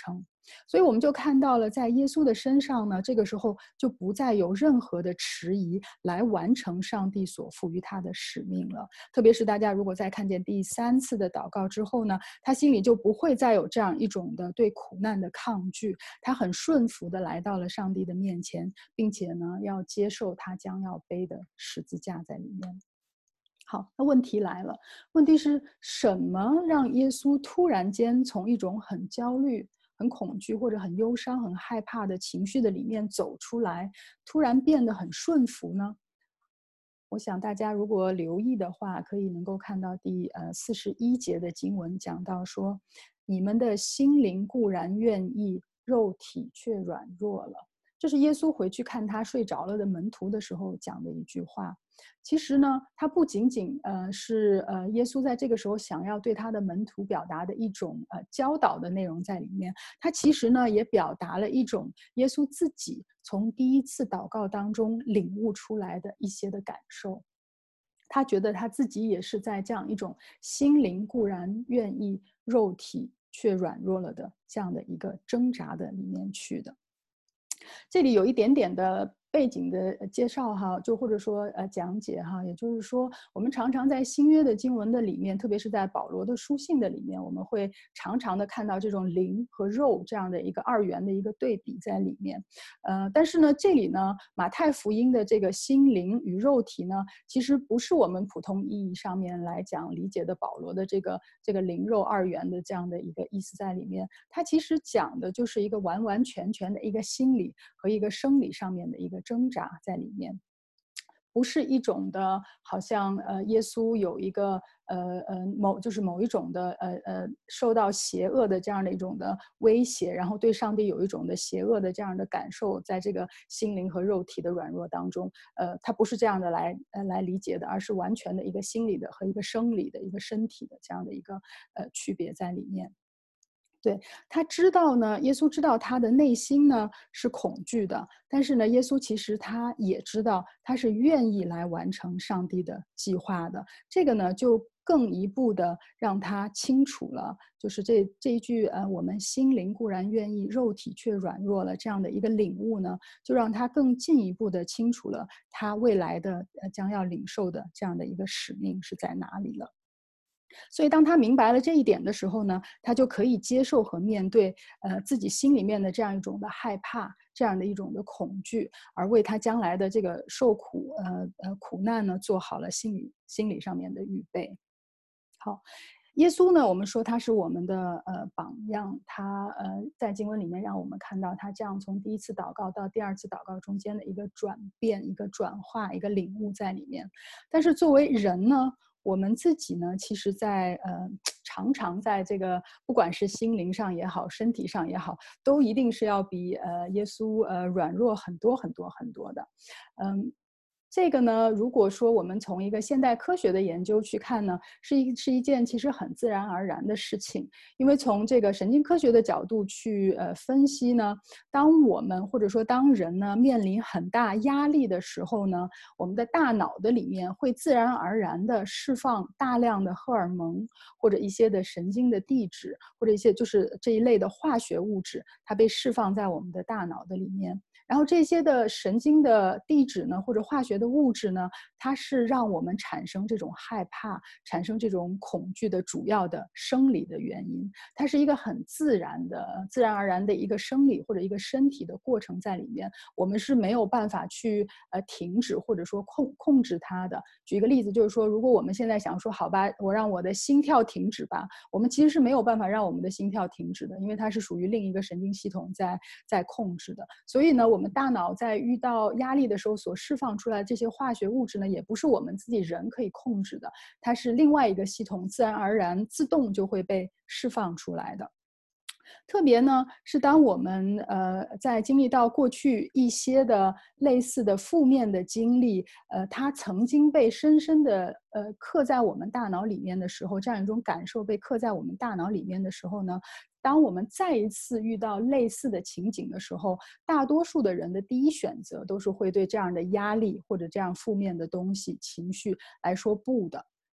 所以我们就看到了，在耶稣的身上呢，这个时候就不再有任何的迟疑来完成上帝所赋予他的使命了。特别是大家如果再看见第3次的祷告之后呢，他心里就不会再有这样一种的对苦难的抗拒，他很顺服的来到了上帝的面前，并且呢，要接受他将要背的十字架在里面。好，那问题来了，问题是什么让耶稣突然间从一种很焦虑、很恐惧或者很忧伤、很害怕的情绪的里面走出来，突然变得很顺服呢？我想大家如果留意的话，可以能够看到第41节的经文讲到说，你们的心灵固然愿意，肉体却软弱了。这是耶稣回去看他睡着了的门徒的时候讲的一句话。其实呢，他不仅仅是耶稣在这个时候想要对他的门徒表达的一种教导的内容在里面，他其实呢也表达了一种耶稣自己从第1次祷告当中领悟出来的一些的感受。他觉得他自己也是在这样一种心灵固然愿意，肉体却软弱了的这样的一个挣扎的里面去的。这里有一点点的背景的介绍哈，就或者说讲解哈，也就是说，我们常常在新约的经文的里面，特别是在保罗的书信的里面，我们会常常的看到这种灵和肉这样的一个2元的一个对比在里面。但是呢，这里呢，马太福音的这个心灵与肉体呢，其实不是我们普通意义上面来讲理解的保罗的这个灵肉2元的这样的一个意思在里面。它其实讲的就是一个完完全全的一个心理和一个生理上面的一个挣扎在里面，不是一种的好像耶稣有一个某一种的受到邪恶的这样的一种的威胁，然后对上帝有一种的邪恶的这样的感受，在这个心灵和肉体的软弱当中，它不是这样的来理解的，而是完全的一个心理的和一个生理的一个身体的这样的一个区别在里面。对，他知道呢，耶稣知道他的内心呢是恐惧的，但是呢，耶稣其实他也知道他是愿意来完成上帝的计划的。这个呢，就更一步的让他清楚了，就是这一句我们心灵固然愿意，肉体却软弱了这样的一个领悟呢，就让他更进一步的清楚了他未来的将要领受的这样的一个使命是在哪里了。所以当他明白了这一点的时候呢，他就可以接受和面对自己心里面的这样一种的害怕，这样的一种的恐惧，而为他将来的这个受苦苦难呢做好了心理上面的预备。好，耶稣呢，我们说他是我们的榜样，他在经文里面让我们看到他这样从第1次祷告到第2次祷告中间的一个转变、一个转化、一个领悟在里面。但是作为人呢，我们自己呢，其实在常常在这个不管是心灵上也好，身体上也好，都一定是要比耶稣软弱很多很多很多的。这个呢，如果说我们从一个现代科学的研究去看呢，是一件其实很自然而然的事情。因为从这个神经科学的角度去分析呢，当我们或者说当人呢面临很大压力的时候呢，我们的大脑的里面会自然而然的释放大量的荷尔蒙，或者一些的神经的递质，或者一些就是这一类的化学物质，它被释放在我们的大脑的里面。然后这些的神经的递质呢，或者化学的物质呢，它是让我们产生这种害怕、产生这种恐惧的主要的生理的原因。它是一个很自然而然的一个生理或者一个身体的过程在里面，我们是没有办法去停止或者说控制它的。举一个例子，就是说，如果我们现在想说，好吧，我让我的心跳停止吧，我们其实是没有办法让我们的心跳停止的，因为它是属于另一个神经系统在控制的。所以呢，我们大脑在遇到压力的时候所释放出来这些化学物质呢，也不是我们自己人可以控制的，它是另外一个系统自然而然自动就会被释放出来的。特别呢，是当我们在经历到过去一些的类似的负面的经历，它曾经被深深的刻在我们大脑里面的时候，这样一种感受被刻在我们大脑里面的时候呢，当我们再一次遇到类似的情景的时候，大多数的人的第一选择都是会对这样的压力或者这样负面的东西情绪来说不的。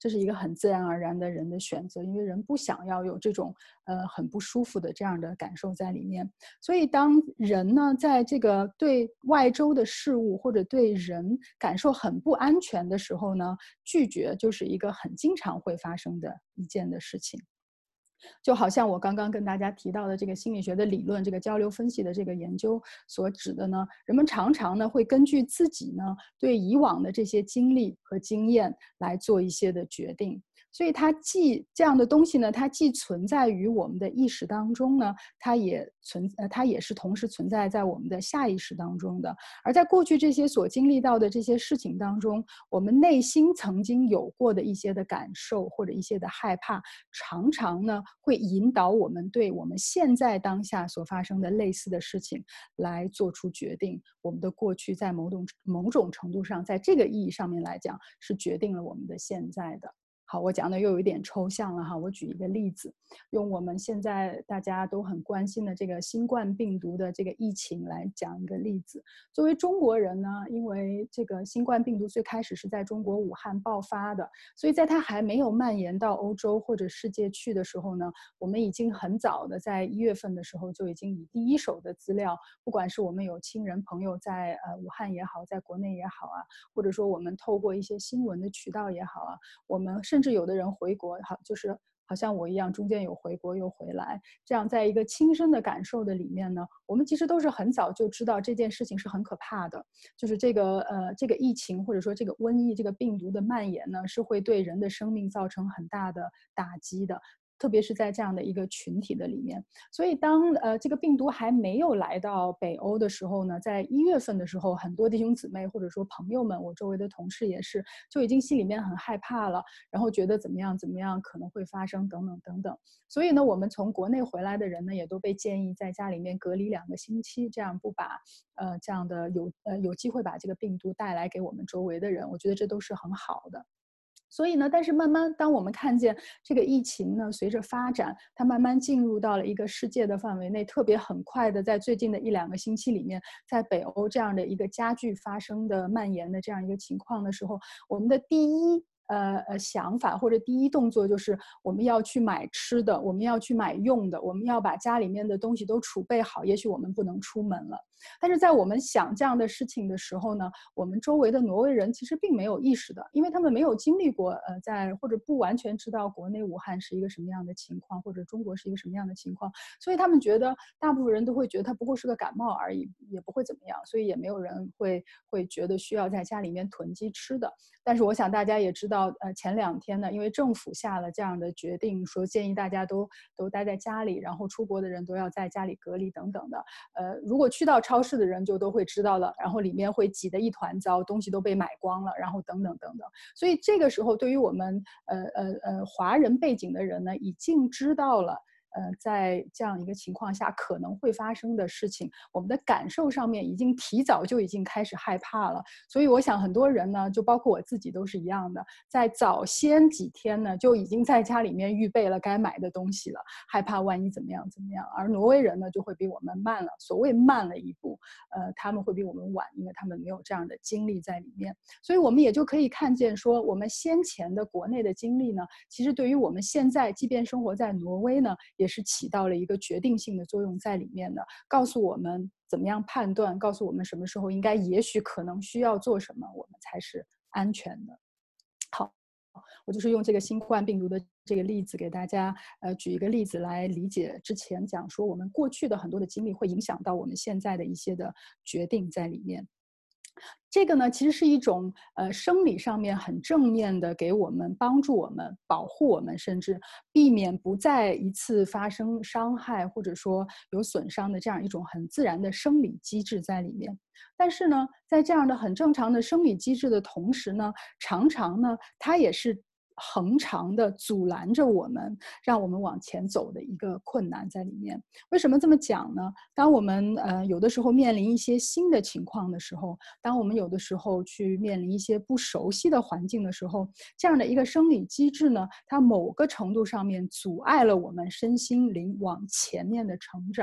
这是一个很自然而然的人的选择，因为人不想要有这种很不舒服的这样的感受在里面。所以当人呢在这个对外周的事物或者对人感受很不安全的时候呢，拒绝就是一个很经常会发生的一件的事情。就好像我刚刚跟大家提到的这个心理学的理论，这个交流分析的这个研究所指的呢，人们常常呢会根据自己呢对以往的这些经历和经验来做一些的决定。所以它既这样的东西呢，它既存在于我们的意识当中呢，它也是同时存在在我们的下意识当中的。而在过去这些所经历到的这些事情当中，我们内心曾经有过的一些的感受或者一些的害怕，常常呢会引导我们对我们现在当下所发生的类似的事情来做出决定。我们的过去在某种程度上，在这个意义上面来讲，是决定了我们的现在的。好，我讲的又有一点抽象了哈。我举一个例子，用我们现在大家都很关心的这个新冠病毒的这个疫情来讲一个例子。作为中国人呢，因为这个新冠病毒最开始是在中国武汉爆发的，所以在它还没有蔓延到欧洲或者世界去的时候呢，我们已经很早的在1月份的时候就已经以第一手的资料，不管是我们有亲人朋友在武汉也好，在国内也好啊，或者说我们透过一些新闻的渠道也好啊，我们甚至有的人回国，就是好像我一样，中间有回国又回来，这样在一个亲身的感受的里面呢，我们其实都是很早就知道这件事情是很可怕的，就是这个疫情或者说这个瘟疫这个病毒的蔓延呢，是会对人的生命造成很大的打击的。特别是在这样的一个群体的里面，所以当这个病毒还没有来到北欧的时候呢，在1月份的时候，很多弟兄姊妹或者说朋友们，我周围的同事也是，就已经心里面很害怕了，然后觉得怎么样可能会发生等等等等。所以呢，我们从国内回来的人呢，也都被建议在家里面隔离2个星期，这样不把这样的有机会把这个病毒带来给我们周围的人，我觉得这都是很好的。所以呢，但是慢慢当我们看见这个疫情呢，随着发展，它慢慢进入到了一个世界的范围内，特别很快的，在最近的1-2个星期里面，在北欧这样的一个加剧发生的蔓延的这样一个情况的时候，我们的第一想法或者第一动作就是我们要去买吃的，我们要去买用的，我们要把家里面的东西都储备好，也许我们不能出门了。但是在我们想这样的事情的时候呢，我们周围的挪威人其实并没有意识的，因为他们没有经历过或者不完全知道国内武汉是一个什么样的情况，或者中国是一个什么样的情况，所以他们觉得大部分人都会觉得它不过是个感冒而已，也不会怎么样，所以也没有人会觉得需要在家里面囤积吃的。但是我想大家也知道，前2天呢，因为政府下了这样的决定，说建议大家都待在家里，然后出国的人都要在家里隔离等等的。如果去到超市的人就都会知道了，然后里面会挤得一团糟，东西都被买光了，然后等等等等。所以这个时候，对于我们华人背景的人呢，已经知道了。在这样一个情况下可能会发生的事情，我们的感受上面已经提早就已经开始害怕了。所以我想很多人呢，就包括我自己都是一样的，在早先几天呢就已经在家里面预备了该买的东西了，害怕万一怎么样怎么样。而挪威人呢就会比我们慢了，所谓慢了一步，他们会比我们晚，因为他们没有这样的经历在里面。所以我们也就可以看见说，我们先前的国内的经历呢，其实对于我们现在即便生活在挪威呢，也是起到了一个决定性的作用在里面的，告诉我们怎么样判断，告诉我们什么时候应该也许可能需要做什么，我们才是安全的。好，我就是用这个新冠病毒的这个例子给大家举一个例子来理解之前讲说我们过去的很多的经历会影响到我们现在的一些的决定在里面。这个呢，其实是一种生理上面很正面的，给我们帮助我们、保护我们，甚至避免不再一次发生伤害或者说有损伤的这样一种很自然的生理机制在里面。但是呢，在这样的很正常的生理机制的同时呢，常常呢，它也是恒常的阻拦着我们，让我们往前走的一个困难在里面。为什么这么讲呢？当我们有的时候面临一些新的情况的时候，当我们有的时候去面临一些不熟悉的环境的时候，这样的一个生理机制呢，它某个程度上面阻碍了我们身心灵往前面的成长，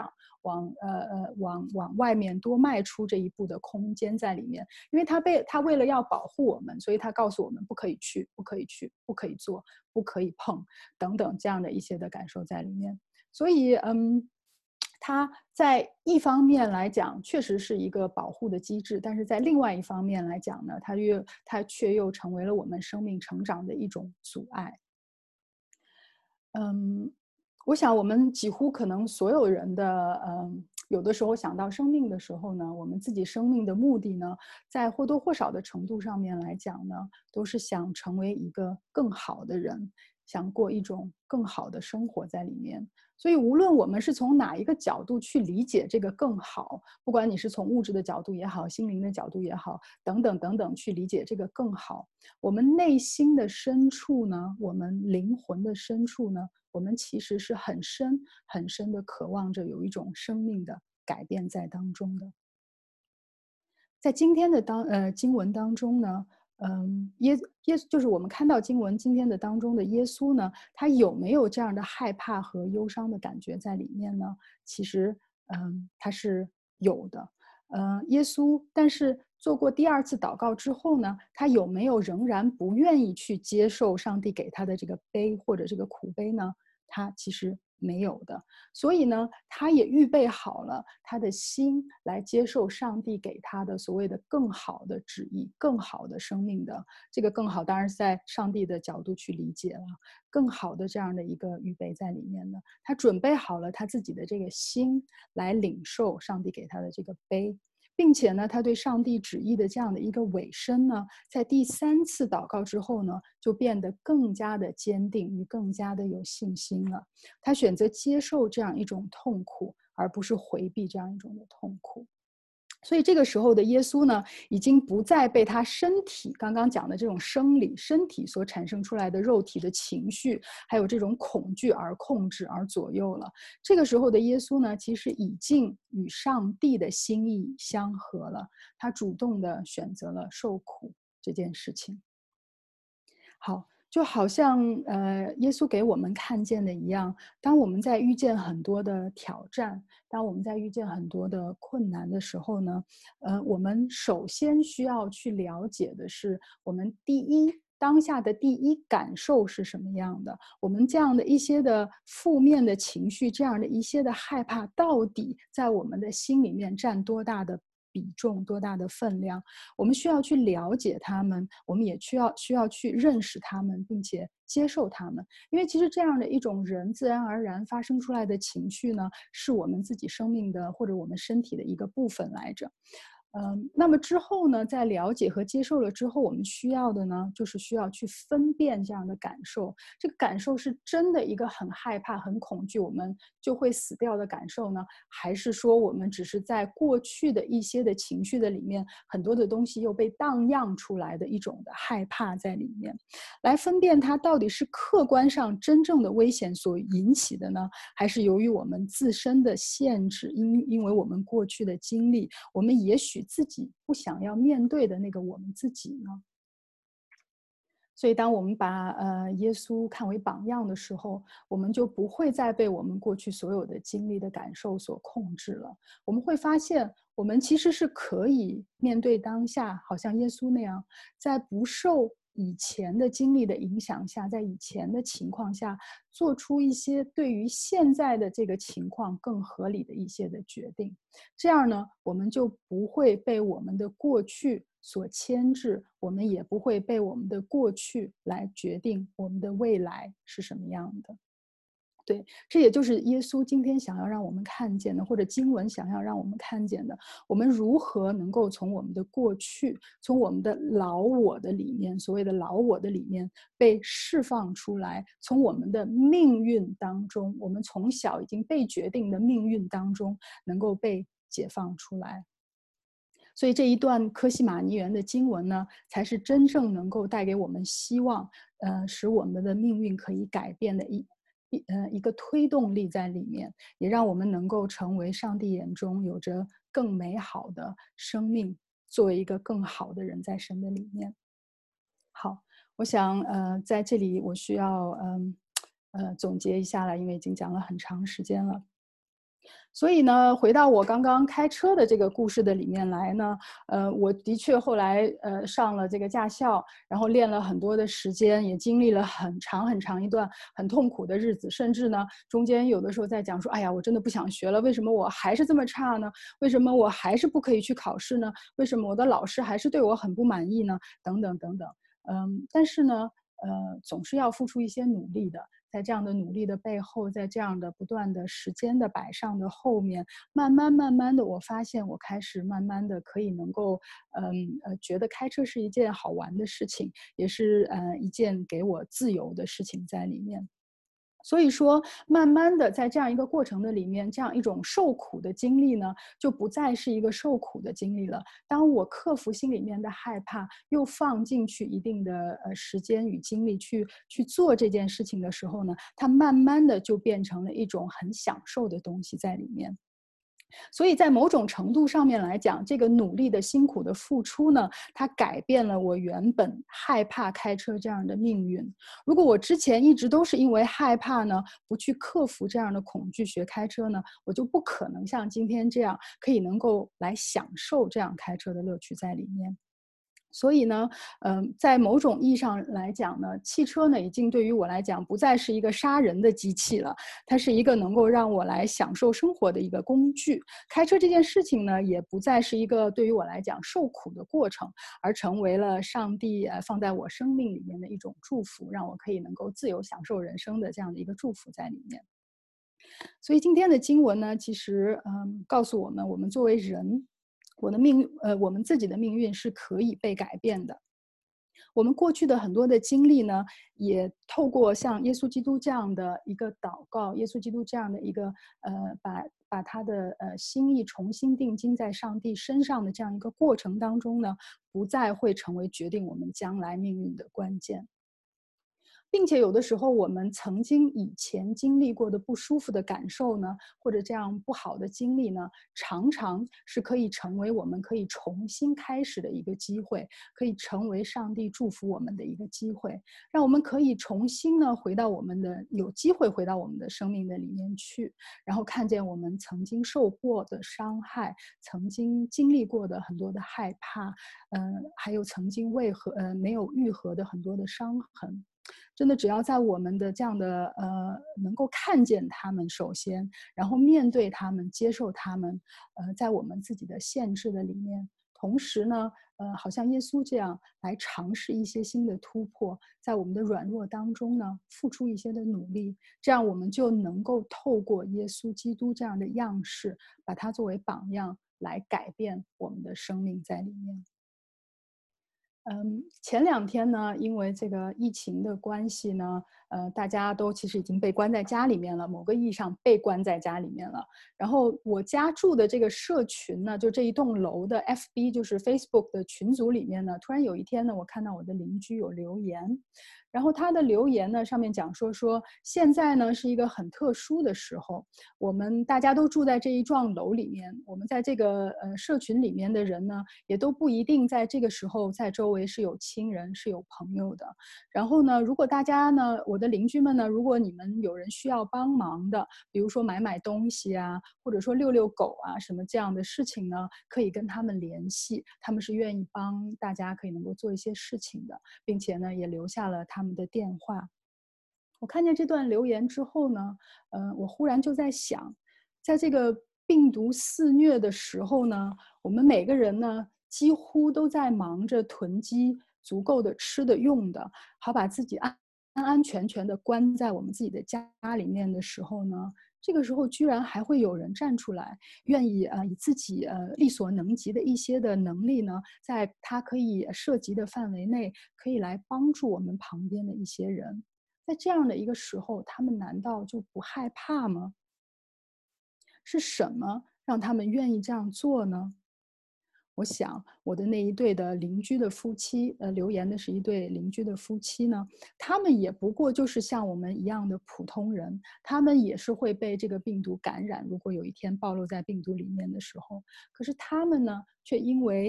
往外面多迈出这一步的空间在里面。因为他为了要保护我们，所以他告诉我们不可以去，不可以去，不可以做，不可以碰等等这样的一些的感受在里面。所以它在一方面来讲确实是一个保护的机制，但是在另外一方面来讲呢，它却又成为了我们生命成长的一种阻碍。我想我们几乎可能所有人的有的时候想到生命的时候呢，我们自己生命的目的呢，在或多或少的程度上面来讲呢，都是想成为一个更好的人，想过一种更好的生活在里面。所以无论我们是从哪一个角度去理解这个更好，不管你是从物质的角度也好，心灵的角度也好，等等等等去理解这个更好，我们内心的深处呢，我们灵魂的深处呢，我们其实是很深很深的渴望着有一种生命的改变在当中的。在今天的经文当中呢，就是我们看到经文今天的当中的耶稣呢，他有没有这样的害怕和忧伤的感觉在里面呢？其实他是有的。耶稣但是做过第二次祷告之后呢，他有没有仍然不愿意去接受上帝给他的这个杯或者这个苦杯呢？他其实没有的。所以呢，他也预备好了他的心来接受上帝给他的所谓的更好的旨意，更好的生命的这个更好，当然是在上帝的角度去理解了，更好的这样的一个预备在里面的。他准备好了他自己的这个心来领受上帝给他的这个杯，并且呢，他对上帝旨意的这样的一个委身呢，在第三次祷告之后呢，就变得更加的坚定，也更加的有信心了。他选择接受这样一种痛苦，而不是回避这样一种的痛苦。所以这个时候的耶稣呢，已经不再被他身体刚刚讲的这种生理身体所产生出来的肉体的情绪，还有这种恐惧而控制而左右了。这个时候的耶稣呢，其实已经与上帝的心意相合了，他主动的选择了受苦这件事情。好，就好像耶稣给我们看见的一样，当我们在遇见很多的挑战，当我们在遇见很多的困难的时候呢，我们首先需要去了解的是，我们当下的第一感受是什么样的？我们这样的一些的负面的情绪，这样的一些的害怕，到底在我们的心里面占多大的比重，多大的分量？我们需要去了解他们，我们也需要去认识他们，并且接受他们。因为其实这样的一种人自然而然发生出来的情绪呢，是我们自己生命的或者我们身体的一个部分来着。那么之后呢，在了解和接受了之后，我们需要的呢，就是需要去分辨这样的感受。这个感受是真的一个很害怕、很恐惧，我们就会死掉的感受呢，还是说我们只是在过去的一些的情绪的里面，很多的东西又被荡漾出来的一种的害怕在里面，来分辨它到底是客观上真正的危险所引起的呢，还是由于我们自身的限制，因为我们过去的经历，我们也许自己不想要面对的那个我们自己呢？所以当我们把耶稣看为榜样的时候，我们就不会再被我们过去所有的经历的感受所控制了。我们会发现，我们其实是可以面对当下，好像耶稣那样，在不受以前的经历的影响下，在以前的情况下，做出一些对于现在的这个情况更合理的一些的决定。这样呢，我们就不会被我们的过去所牵制，我们也不会被我们的过去来决定我们的未来是什么样的。对，这也就是耶稣今天想要让我们看见的，或者经文想要让我们看见的，我们如何能够从我们的过去，从我们的老我的里面，所谓的老我的里面被释放出来，从我们的命运当中，我们从小已经被决定的命运当中能够被解放出来。所以这一段科西玛尼园的经文呢，才是真正能够带给我们希望，使我们的命运可以改变的一个推动力在里面，也让我们能够成为上帝眼中有着更美好的生命，作为一个更好的人在神的里面。好，我想在这里我需要总结一下了，因为已经讲了很长时间了。 所以呢，回到我刚刚开车的这个故事的里面来呢，我的确后来上了这个驾校，然后练了很多的时间，也经历了很长很长一段很痛苦的日子，甚至呢中间有的时候在讲说，哎呀，我真的不想学了，为什么我还是这么差呢？为什么我还是不可以去考试呢？为什么我的老师还是对我很不满意呢？等等等等。但是呢，总是要付出一些努力的。在这样的努力的背后，在这样的不断的时间的摆上的后面，慢慢的，我发现我开始慢慢的可以能够，觉得开车是一件好玩的事情，也是一件给我自由的事情在里面。所以说，慢慢的在这样一个过程的里面，这样一种受苦的经历呢，就不再是一个受苦的经历了。当我克服心里面的害怕，又放进去一定的时间与精力去做这件事情的时候呢，它慢慢的就变成了一种很享受的东西在里面。所以在某种程度上面来讲，这个努力的辛苦的付出呢，它改变了我原本害怕开车这样的命运。如果我之前一直都是因为害怕呢，不去克服这样的恐惧学开车呢，我就不可能像今天这样可以能够来享受这样开车的乐趣在里面。所以呢，在某种意义上来讲呢，汽车呢已经对于我来讲不再是一个杀人的机器了，它是一个能够让我来享受生活的一个工具。开车这件事情呢，也不再是一个对于我来讲受苦的过程，而成为了上帝放在我生命里面的一种祝福，让我可以能够自由享受人生的这样的一个祝福在里面。所以今天的经文呢，其实告诉我们，我们作为人，我们自己的命运是可以被改变的。我们过去的很多的经历呢，也透过像耶稣基督这样的一个祷告，耶稣基督这样的一个把他的心意重新定睛在上帝身上的这样一个过程当中呢，不再会成为决定我们将来命运的关键。并且有的时候，我们曾经以前经历过的不舒服的感受呢，或者这样不好的经历呢，常常是可以成为我们可以重新开始的一个机会，可以成为上帝祝福我们的一个机会，让我们可以重新呢有机会回到我们的生命的里面去，然后看见我们曾经受过的伤害，曾经经历过的很多的害怕，还有曾经没有愈合的很多的伤痕。真的只要在我们的这样的能够看见他们首先，然后面对他们，接受他们，在我们自己的限制的里面，同时呢，好像耶稣这样来尝试一些新的突破，在我们的软弱当中呢，付出一些的努力，这样我们就能够透过耶稣基督这样的样式，把它作为榜样来改变我们的生命在里面。前2天呢，因为这个疫情的关系呢，大家都其实已经被关在家里面了，某个意义上被关在家里面了。然后我家住的这个社群呢，就这一栋楼的 FB，就是 Facebook 的群组里面呢，突然有一天呢，我看到我的邻居有留言，然后他的留言呢，上面讲说现在呢是一个很特殊的时候，我们大家都住在这一幢楼里面，我们在这个社群里面的人呢，也都不一定在这个时候在周围是有亲人是有朋友的。然后呢，如果大家呢，我的邻居们呢，如果你们有人需要帮忙的，比如说买东西啊，或者说遛狗啊，什么这样的事情呢，可以跟他们联系，他们是愿意帮大家可以能够做一些事情的，并且呢，也留下了他们的电话。我看见这段留言之后呢，我忽然就在想，在这个病毒肆虐的时候呢，我们每个人呢，几乎都在忙着囤积足够的吃的用的，好把自己安安全全的关在我们自己的家里面的时候呢，这个时候居然还会有人站出来，愿意以自己力所能及的一些的能力呢，在他可以涉及的范围内，可以来帮助我们旁边的一些人。在这样的一个时候，他们难道就不害怕吗？是什么让他们愿意这样做呢？我想我的那一对的邻居的夫妻，留言的是一对邻居的夫妻呢，他们也不过就是像我们一样的普通人，他们也是会被这个病毒感染，如果有一天暴露在病毒里面的时候，可是他们呢，却因为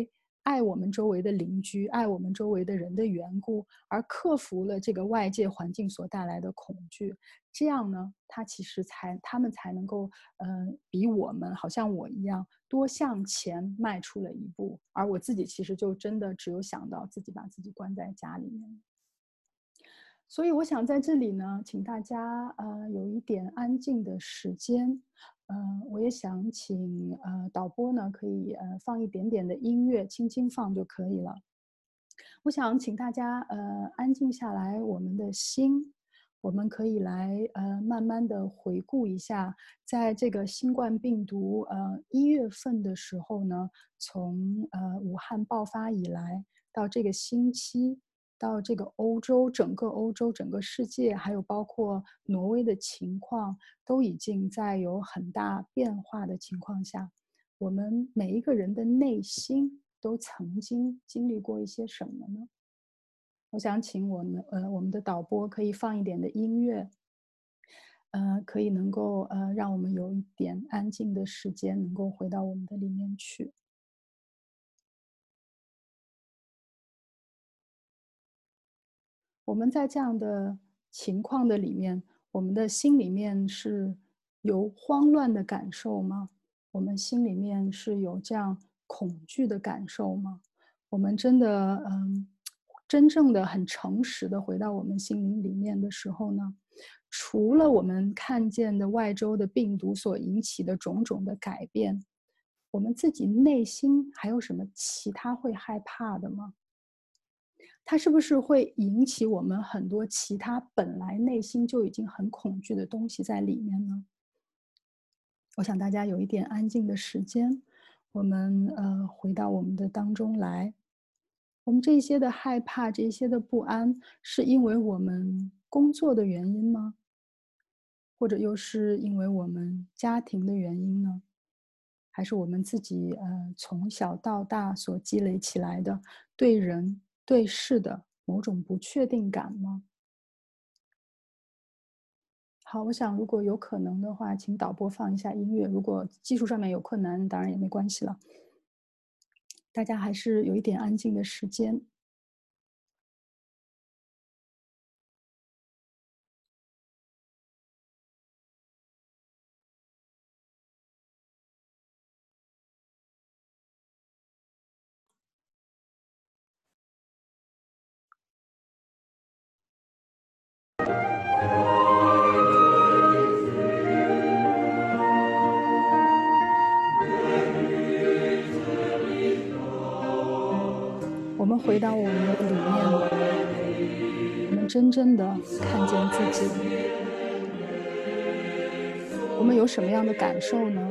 爱我们周围的邻居，爱我们周围的人的缘故，而克服了这个外界环境所带来的恐惧，这样呢，他们才能够，比我们好像我一样多向前迈出了一步，而我自己其实就真的只有想到自己把自己关在家里面。所以我想在这里呢，请大家有一点安静的时间，我也想请导播呢可以放一点点的音乐，轻轻放就可以了。我想请大家安静下来，我们的心，我们可以来慢慢的回顾一下，在这个新冠病毒1月份的时候呢，从武汉爆发以来到这个星期。到这个欧洲，整个世界，还有包括挪威的情况，都已经在有很大变化的情况下，我们每一个人的内心都曾经经历过一些什么呢？我想请我们的导播可以放一点的音乐，可以能够让我们有一点安静的时间，能够回到我们的里面去。我们在这样的情况的里面，我们的心里面是有慌乱的感受吗？我们心里面是有这样恐惧的感受吗？我们真的真正的很诚实的回到我们心灵里面的时候呢，除了我们看见的外周的病毒所引起的种种的改变，我们自己内心还有什么其他会害怕的吗？它是不是会引起我们很多其他本来内心就已经很恐惧的东西在里面呢？我想大家有一点安静的时间，我们回到我们的当中来。我们这些的害怕，这些的不安，是因为我们工作的原因吗？或者又是因为我们家庭的原因呢？还是我们自己从小到大所积累起来的对人对事的某种不确定感吗？好，我想如果有可能的话，请导播放一下音乐。如果技术上面有困难，当然也没关系了。大家还是有一点安静的时间。我们回到我们的里面，我们真正的看见自己，我们有什么样的感受呢？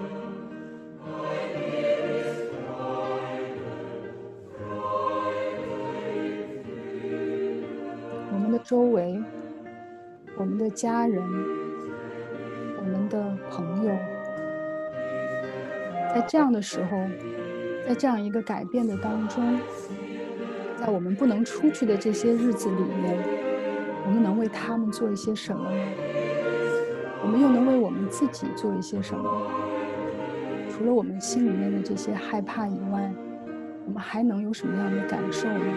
我们的周围，我们的家人，我们的朋友，在这样的时候，在这样一个改变的当中，在我们不能出去的这些日子里面，我们能为他们做一些什么呢？我们又能为我们自己做一些什么呢？除了我们心里面的这些害怕以外，我们还能有什么样的感受呢？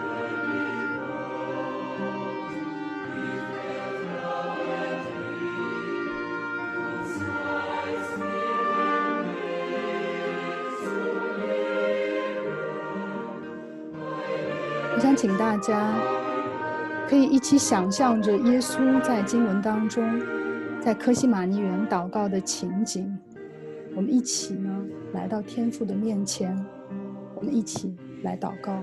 我想请大家可以一起想象着耶稣在经文当中在客西马尼园祷告的情景，我们一起呢来到天父的面前，我们一起来祷告。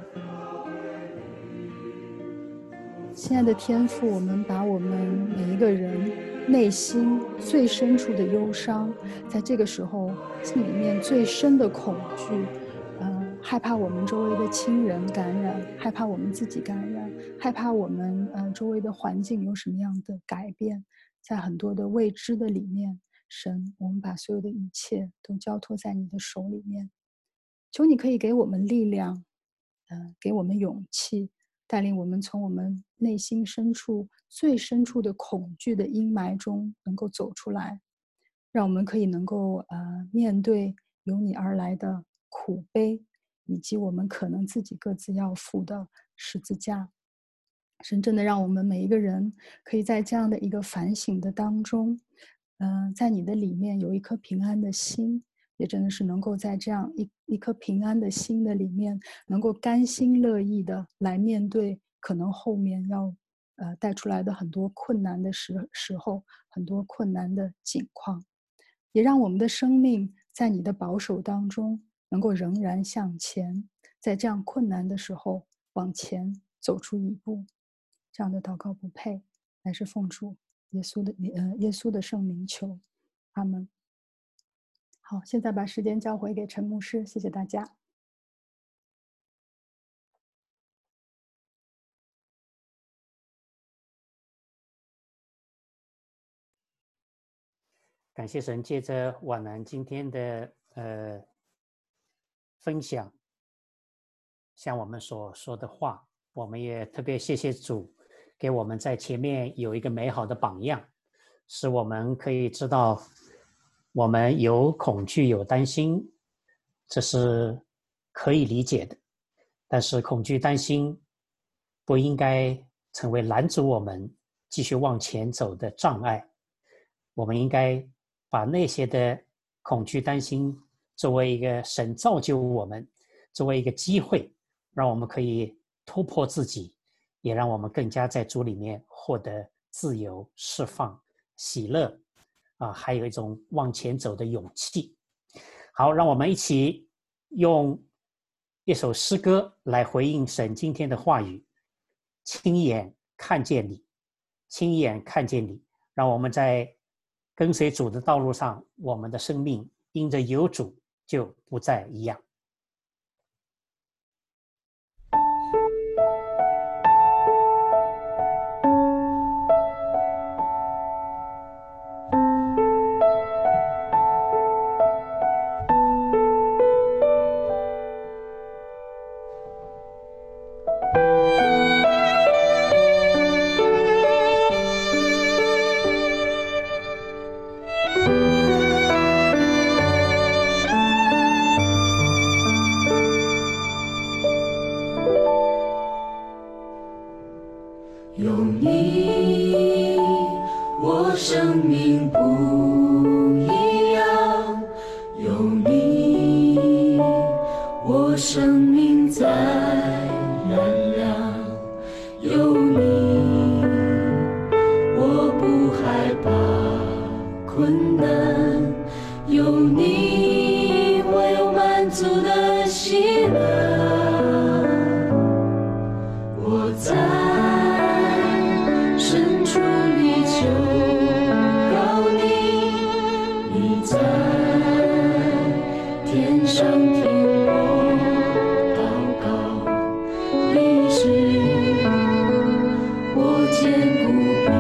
亲爱的天父，我们把我们每一个人内心最深处的忧伤，在这个时候心里面最深的恐惧，害怕我们周围的亲人感染，害怕我们自己感染，害怕我们周围的环境有什么样的改变，在很多的未知的里面，神，我们把所有的一切都交托在你的手里面，求你可以给我们力量，给我们勇气，带领我们从我们内心深处最深处的恐惧的阴霾中能够走出来，让我们可以能够面对由你而来的苦悲， 以及我们可能自己各自要负的十字架。神真的让我们每一个人可以在这样的一个反省的当中，在你的里面有一颗平安的心，也真的是能够在这样一颗平安的心的里面，能够甘心乐意的来面对可能后面要带出来的很多困难的时候，很多困难的境况，也让我们的生命在你的保守当中能够仍然向前，在这样困难的时候往前走出一步。这样的祷告不配，乃是奉主耶稣的圣名求，阿们。好，现在把时间交回给陈牧师，谢谢大家。 感谢神，借着婉兰今天的分享，像我们所说的话，我们也特别谢谢主，给我们在前面有一个美好的榜样，使我们可以知道，我们有恐惧、有担心，这是可以理解的。但是恐惧、担心不应该成为拦阻我们继续往前走的障碍。我们应该把那些的恐惧、担心作为一个神造就我们，作为一个机会，让我们可以突破自己，也让我们更加在主里面获得自由、释放、喜乐还有一种往前走的勇气。好，让我们一起用一首诗歌来回应神今天的话语，亲眼看见你，亲眼看见你。让我们在跟随主的道路上，我们的生命因着有主就不再一样。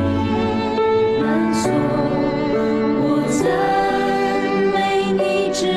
我赞美你。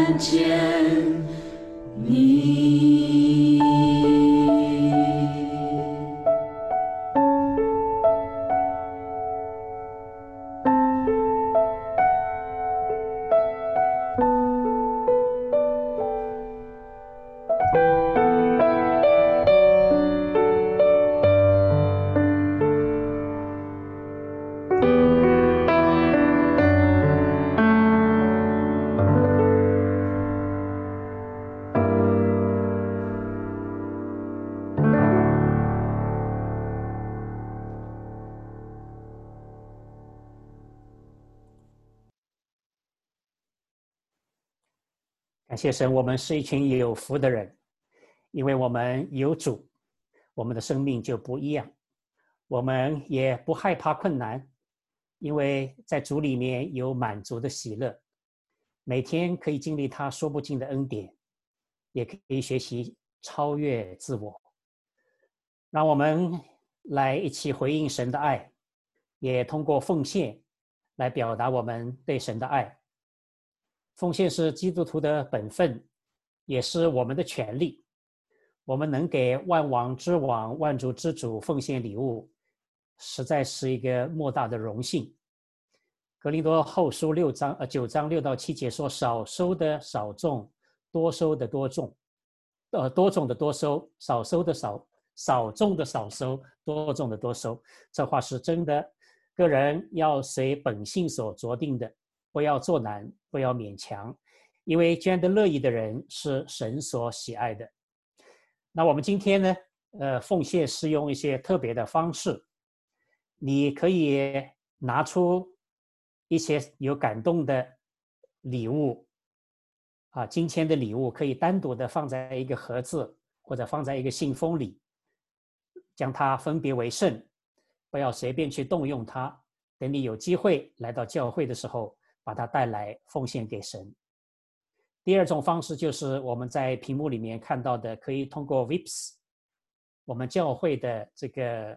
看见你。 感谢神，我们是一群有福的人，因为我们有主，我们的生命就不一样。我们也不害怕困难，因为在主里面有满足的喜乐，每天可以经历他说不尽的恩典，也可以学习超越自我。让我们来一起回应神的爱，也通过奉献来表达我们对神的爱。奉献是基督徒的本分，也是我们的权利。我们能给万王之王、万主之主奉献礼物，实在是一个莫大的荣幸。格林多后书9章6到7节说：少收的少种，多收的多种，多种的多收，少收的少种的少收，多种的多收。这话是真的。个人要随本性所酌定的，不要做难，不要勉强，因为捐得乐意的人是神所喜爱的。那我们今天呢，奉献是用一些特别的方式，你可以拿出一些有感动的礼物，金钱的礼物可以单独的放在一个盒子，或者放在一个信封里，将它分别为圣，不要随便去动用它。等你有机会来到教会的时候，把它带来奉献给神。第二种方式就是我们在屏幕里面看到的，可以通过 VIPS 我们教会的这个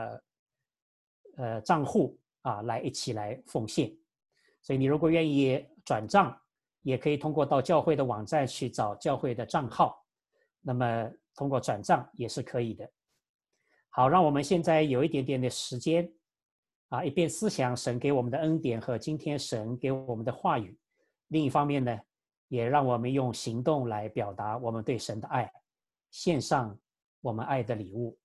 账户来一起来奉献。所以你如果愿意转账，也可以通过到教会的网站去找教会的账号，那么通过转账也是可以的。好，让我们现在有一点点的时间一边思想神给我们的恩典和今天神给我们的话语，另一方面呢，也让我们用行动来表达我们对神的爱，献上我们爱的礼物。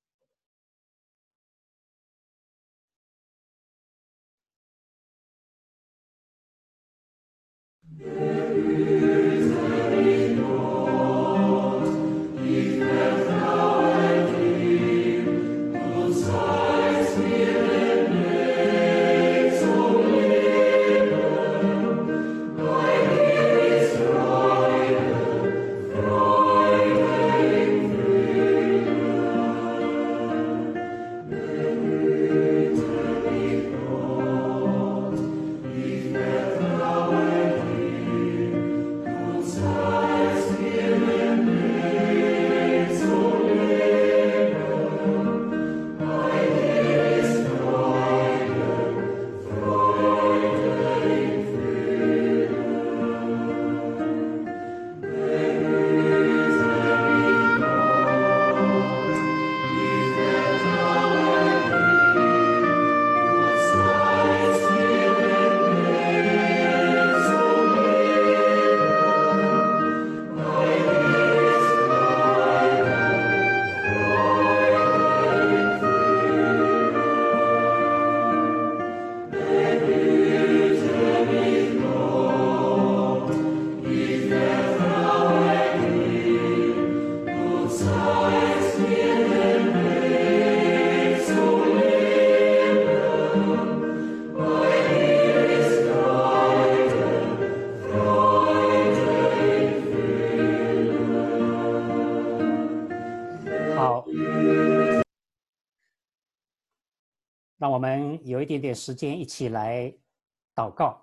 让我们有一点点时间一起来祷告。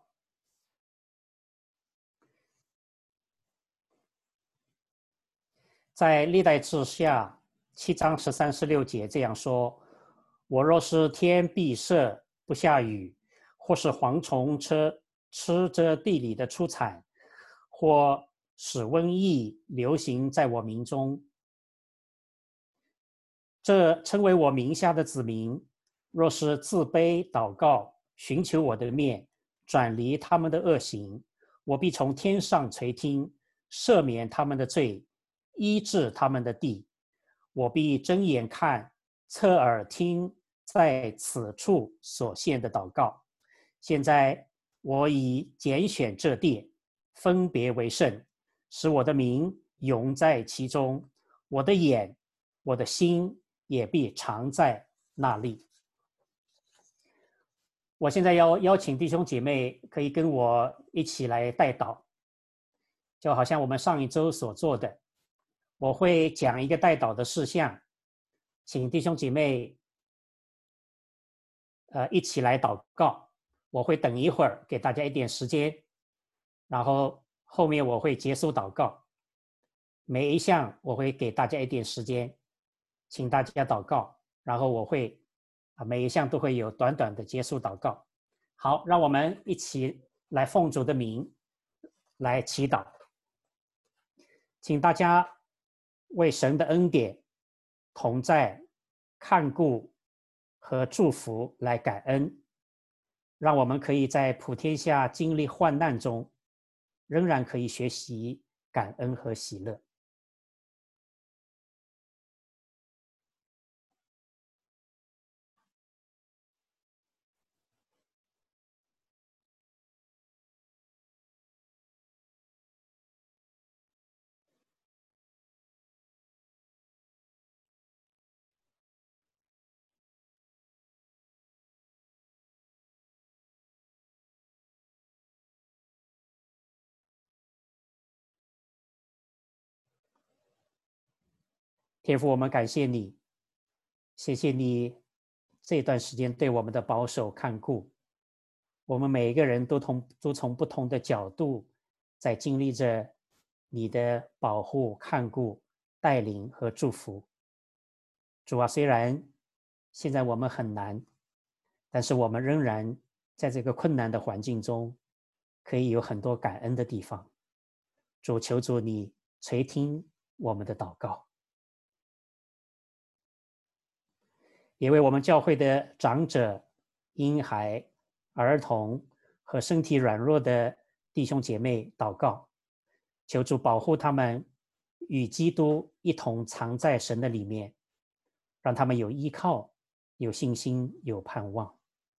在历代志下7章13、16节这样说：我若是天闭塞不下雨，或是蝗虫吃着地里的出产，或使瘟疫流行在我民中。这称为我名下的子民，若是自卑祷告，寻求我的面，转离他们的恶行，我必从天上垂听，赦免他们的罪，医治他们的地。我必睁眼看，侧耳听，在此处所献的祷告。现在我已拣选这地，分别为圣，使我的名永在其中。我的眼，我的心也必常在那里。我现在要邀请弟兄姐妹可以跟我一起来代祷，就好像我们上一周所做的，我会讲一个代祷的事项，请弟兄姐妹一起来祷告。我会等一会儿，给大家一点时间，然后后面我会结束祷告。每一项我会给大家一点时间，请大家祷告，然后我会每一项都会有短短的结束祷告。好，让我们一起来奉主的名来祈祷，请大家为神的恩典、同在、看顾和祝福来感恩，让我们可以在普天下经历患难中，仍然可以学习感恩和喜乐。天父，我们感谢你，谢谢你这段时间对我们的保守看顾。我们每一个人都从不同的角度在经历着你的保护、看顾、带领和祝福。主啊，虽然现在我们很难，但是我们仍然在这个困难的环境中，可以有很多感恩的地方。主，求主你垂听我们的祷告。也为我们教会的长者、婴孩、儿童和身体软弱的弟兄姐妹祷告，求主保护他们与基督一同藏在神的里面，让他们有依靠、有信心、有盼望。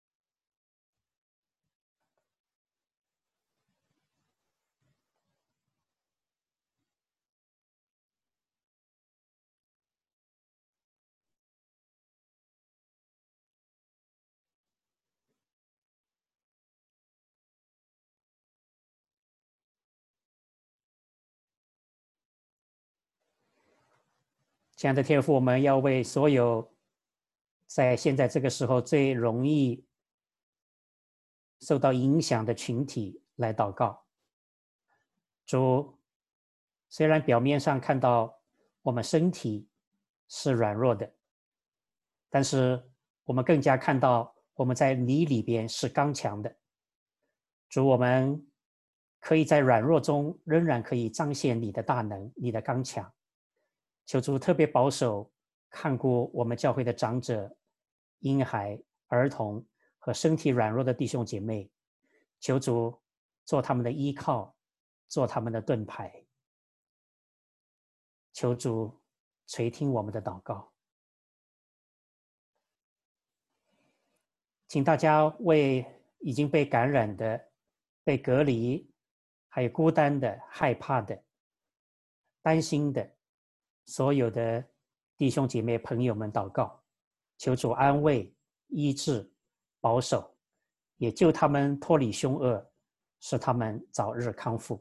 亲爱的天父，我们要为所有在现在这个时候最容易受到影响的群体来祷告。主，虽然表面上看到我们身体是软弱的，但是我们更加看到我们在你里边是刚强的。主，我们可以在软弱中仍然可以彰显你的大能、你的刚强。求主特别保守看顾我们教会的长者、婴孩、儿童和身体软弱的弟兄姐妹，求主做他们的依靠，做他们的盾牌。求主垂听我们的祷告。请大家为已经被感染的、被隔离、还有孤单的、害怕的、担心的所有的弟兄姐妹朋友们祷告，求主安慰、医治、保守，也救他们脱离凶恶，使他们早日康复。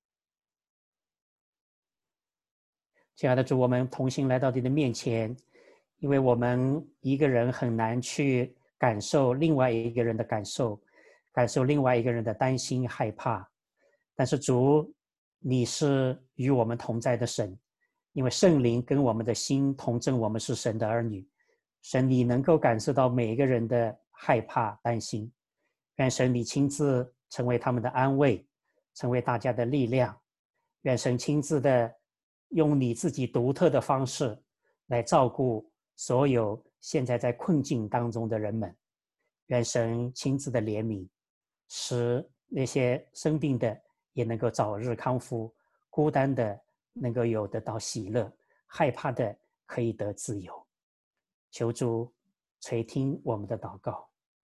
亲爱的主，我们同心来到你的面前， 因为我们一个人很难去感受另外一个人的感受，感受另外一个人的担心害怕。但是主，你是与我们同在的神，因为圣灵跟我们的心同证，我们是神的儿女。神，你能够感受到每一个人的害怕担心，愿神你亲自成为他们的安慰，成为大家的力量。愿神亲自的用你自己独特的方式来照顾所有现在在困境当中的人们。愿神亲自的怜悯，使那些生病的也能够早日康复，孤单的能够有得到喜乐，害怕的可以得自由。求主垂听我们的祷告。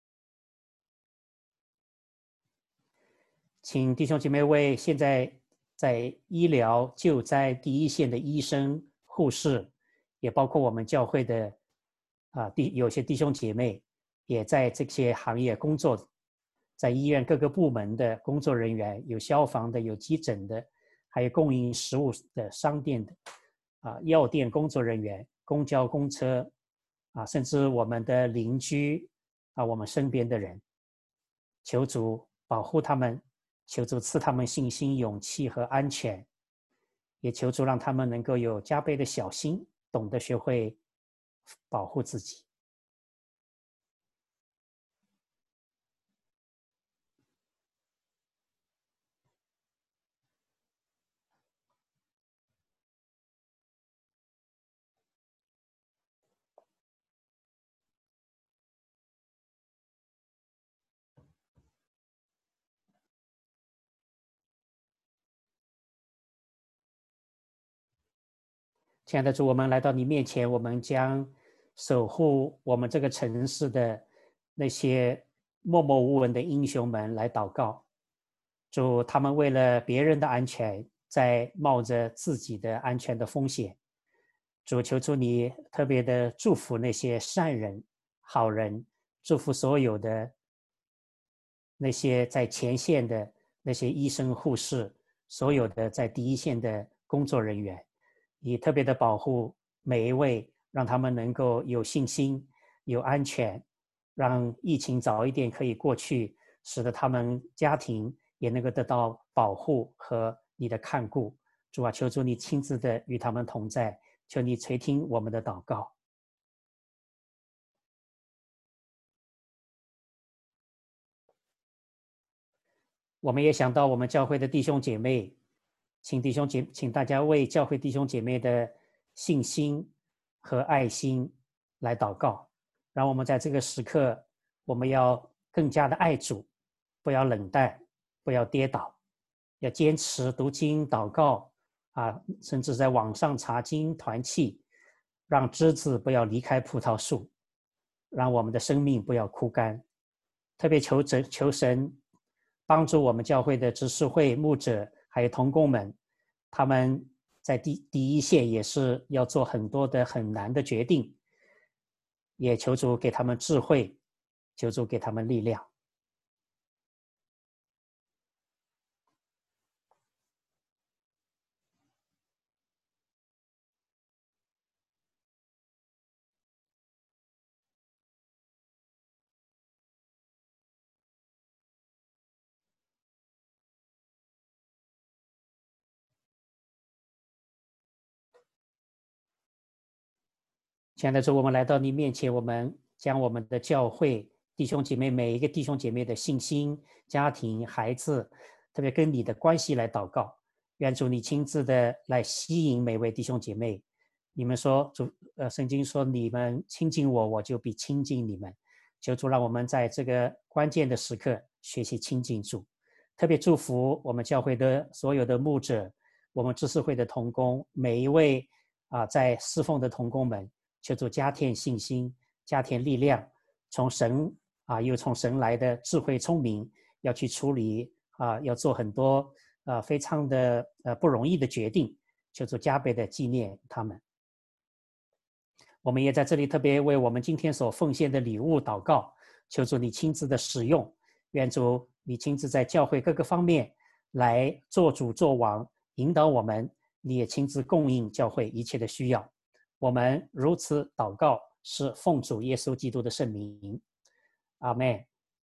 请弟兄姐妹为现在在医疗救灾第一线的医生、护士，也包括我们教会的有些弟兄姐妹也在这些行业工作，在医院各个部门的工作人员，有消防的，有急诊的，还有供应食物的商店的药店工作人员、公交公车甚至我们的邻居我们身边的人。求主保护他们，求主赐他们信心、勇气和安全，也求主让他们能够有加倍的小心，懂得学会保护自己。亲爱的主，我们来到你面前，我们将守护我们这个城市的那些默默无闻的英雄们来祷告。主，他们为了别人的安全，在冒着自己的安全的风险。主，求主你特别的祝福那些善人、好人，祝福所有的那些在前线的那些医生、护士，所有的在第一线的工作人员。你特别的保护每一位，让他们能够有信心、有安全，让疫情早一点可以过去，使得他们家庭也能够得到保护和你的看顾。主啊，求主你亲自的与他们同在，求你垂听我们的祷告。我们也想到我们教会的弟兄姐妹，请大家为教会弟兄姐妹的信心和爱心来祷告，让我们在这个时刻，我们要更加的爱主，不要冷淡，不要跌倒，要坚持读经祷告甚至在网上查经团契，让枝子不要离开葡萄树，让我们的生命不要枯干。特别求神帮助我们教会的执事会牧者还有同工们，他们在第一线也是要做很多的很难的决定，也求主给他们智慧，求主给他们力量。亲爱的主，我们来到你面前，我们将我们的教会弟兄姐妹每一个弟兄姐妹的信心、家庭、孩子，特别跟你的关系来祷告。愿主你亲自的来吸引每位弟兄姐妹。你们说圣经说你们亲近我，我就必亲近你们。求主让我们在这个关键的时刻学习亲近主。特别祝福我们教会的所有的牧者，我们知识会的同工，每一位在侍奉的同工们，求主加添信心，加添力量，从神又从神来的智慧聪明，要去处理要做很多非常的不容易的决定，求主加倍的纪念他们。我们也在这里特别为我们今天所奉献的礼物祷告，求主你亲自的使用，愿主你亲自在教会各个方面来做主做王，引导我们，你也亲自供应教会一切的需要。 我们如此祷告，是奉主耶稣基督的圣名，阿们。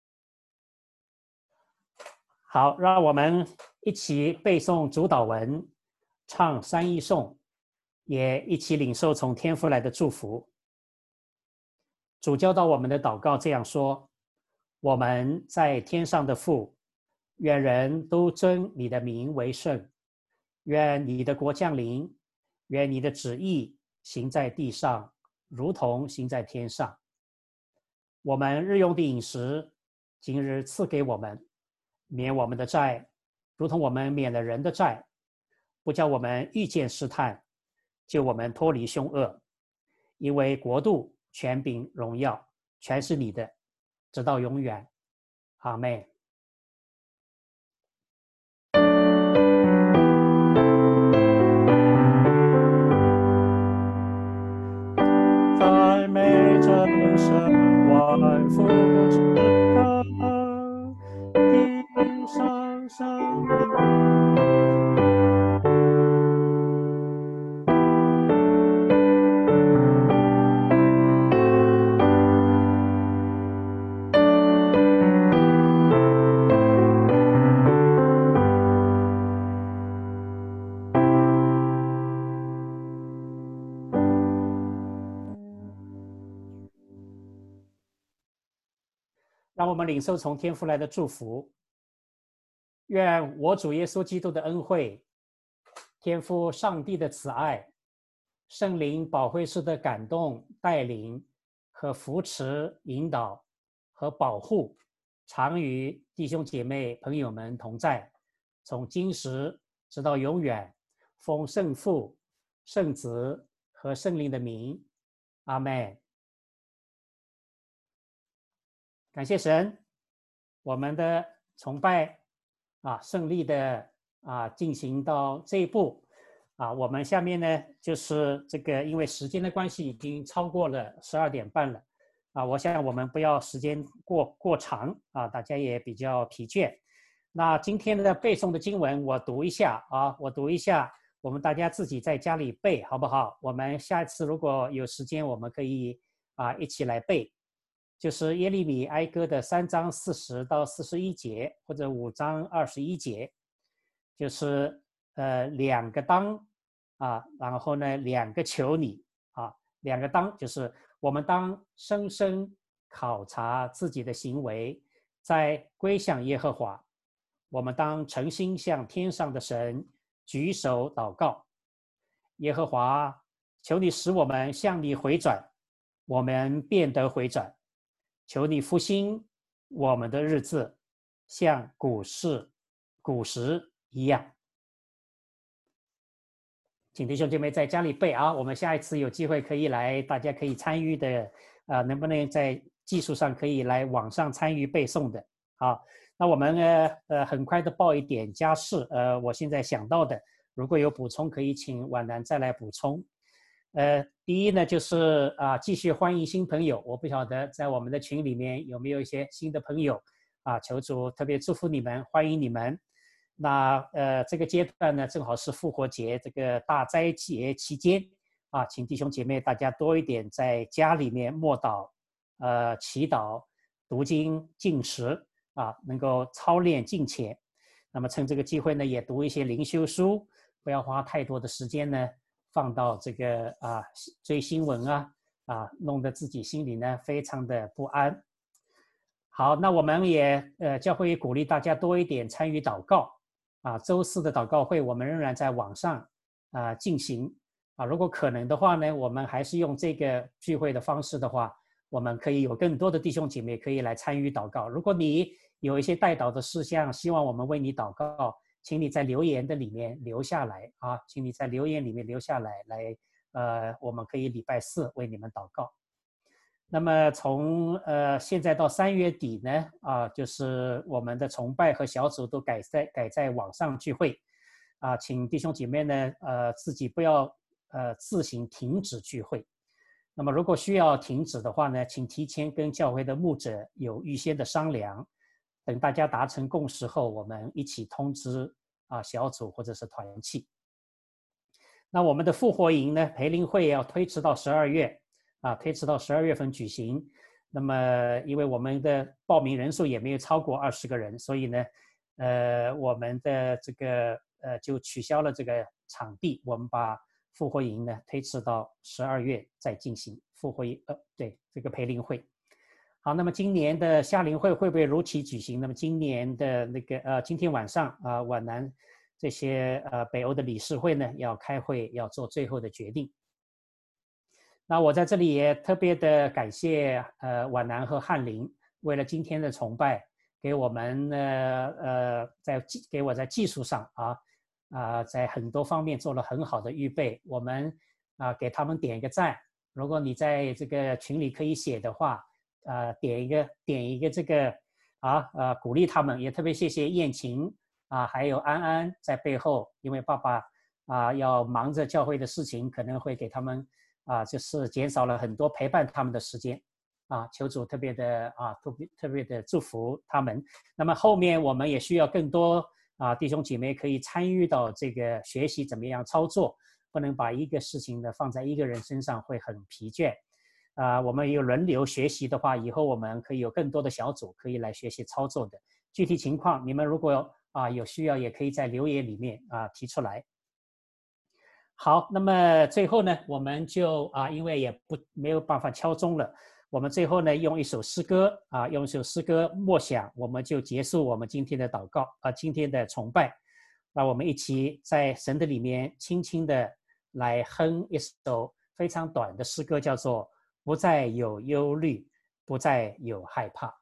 好，让我们一起背诵主祷文，唱三一颂，也一起领受从天父来的祝福。主教导我们的祷告这样说：我们在天上的父，愿人都尊你的名为圣，愿你的国降临，愿你的旨意行在地上，如同行在天上。我们日用的饮食，今日赐给我们，免我们的债，如同我们免了人的债，不叫我们遇见试探，救我们脱离凶恶。因为国度、权柄、荣耀，全是你的，直到永远。阿们。在美真神万福之歌，地上生灵。让我们领受从天父来的祝福。愿我主耶稣基督的恩惠，天父上帝的慈爱，圣灵保惠师的感动带领和扶持引导和保护，常与弟兄姐妹朋友们同在，从今时直到永远。奉圣父、圣子和圣灵的名，阿们。感谢神，我们的崇拜顺利的进行到这一步我们下面呢就是这个，因为时间的关系已经超过了12点半了我想我们不要时间过长大家也比较疲倦。那今天的背诵的经文我读一下我们大家自己在家里背好不好？我们下一次如果有时间，我们可以一起来背。就是耶利米哀歌的3章40到41节，或者5章21节，就是2个当然后呢2个求你2个当，就是我们当深深考察自己的行为，在归向耶和华。我们当诚心向天上的神举手祷告。耶和华，求你使我们向你回转，我们便得回转。求你复兴我们的日子，像古时一样。请弟兄姐妹在家里背我们下一次有机会可以来，大家可以参与的能不能在技术上可以来网上参与背诵的那我们很快的报一点家事我现在想到的，如果有补充可以请婉兰再来补充。第一呢，就是继续欢迎新朋友。我不晓得在我们的群里面有没有一些新的朋友求主特别祝福你们，欢迎你们。那这个阶段呢，正好是复活节这个大斋节期间请弟兄姐妹大家多一点在家里面默祷、祈祷、读经、禁食能够操练敬虔。那么趁这个机会呢，也读一些灵修书，不要花太多的时间呢放到这个追新闻弄得自己心里呢非常的不安。好，那我们也教会鼓励大家多一点参与祷告周4的祷告会我们仍然在网上进行如果可能的话呢，我们还是用这个聚会的方式的话，我们可以有更多的弟兄姐妹可以来参与祷告。如果你有一些代祷的事项，希望我们为你祷告，请你在留言的里面留下来请你在留言里面留下来，我们可以礼拜4为你们祷告。那么从现在到3月底呢就是我们的崇拜和小组都改在网上聚会请弟兄姐妹呢自己不要自行停止聚会。那么如果需要停止的话呢，请提前跟教会的牧者有预先的商量，等大家达成共识后，我们一起通知小组或者是团契。 那我们的复活营呢，培灵会要推迟到12月啊，推迟到12月份举行。那么因为我们的报名人数也没有超过20个人，所以呢，我们的这个就取消了这个场地，我们把复活营呢推迟到12月再进行复活营，对，这个培灵会。好，那么今年的夏令会会不会如期举行？那么今年的那个今天晚上皖南这些北欧的理事会呢要开会，要做最后的决定。那我在这里也特别的感谢皖南和翰林，为了今天的崇拜，给我们给我在技术上在很多方面做了很好的预备，我们给他们点一个赞。如果你在这个群里可以写的话，点一个这个鼓励他们，也特别谢谢燕晴还有安安在背后，因为爸爸要忙着教会的事情，可能会给他们就是减少了很多陪伴他们的时间求主特别的祝福他们。那么后面我们也需要更多弟兄姐妹可以参与到这个学习怎么样操作，不能把一个事情呢放在一个人身上会很疲倦我们有轮流学习的话，以后我们可以有更多的小组可以来学习操作的。具体情况你们如果有需要，也可以在留言里面提出来。好，那么最后呢，我们就因为也没有办法敲钟了，我们最后呢用一首诗歌用一首诗歌默想，我们就结束我们今天的祷告今天的崇拜。让我们一起在神的里面轻轻的来哼一首非常短的诗歌，叫做不再有忧虑，不再有害怕。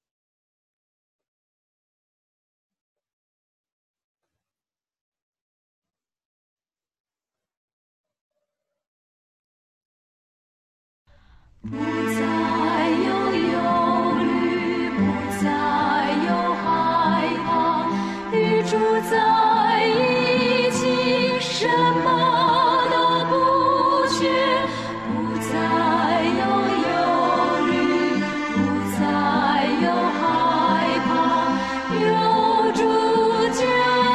不再有忧虑，不再有害怕，与主在一起，什么都不缺。不再有忧虑，不再有害怕，有主就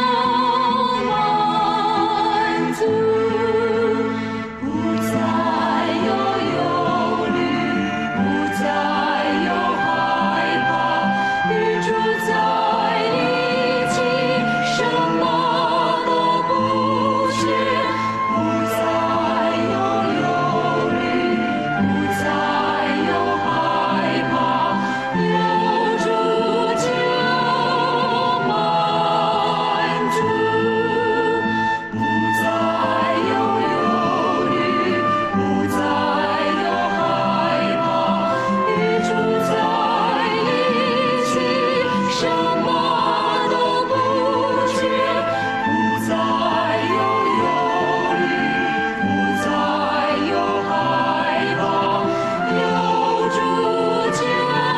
满足。不再有忧虑，不再有害怕，与主在一起，什么都不缺。不再有忧虑，不再有害怕，有主就满足。不再有忧虑，不再有害怕，与主在一起，什么都不缺。不再有忧虑，不再有害怕，有主就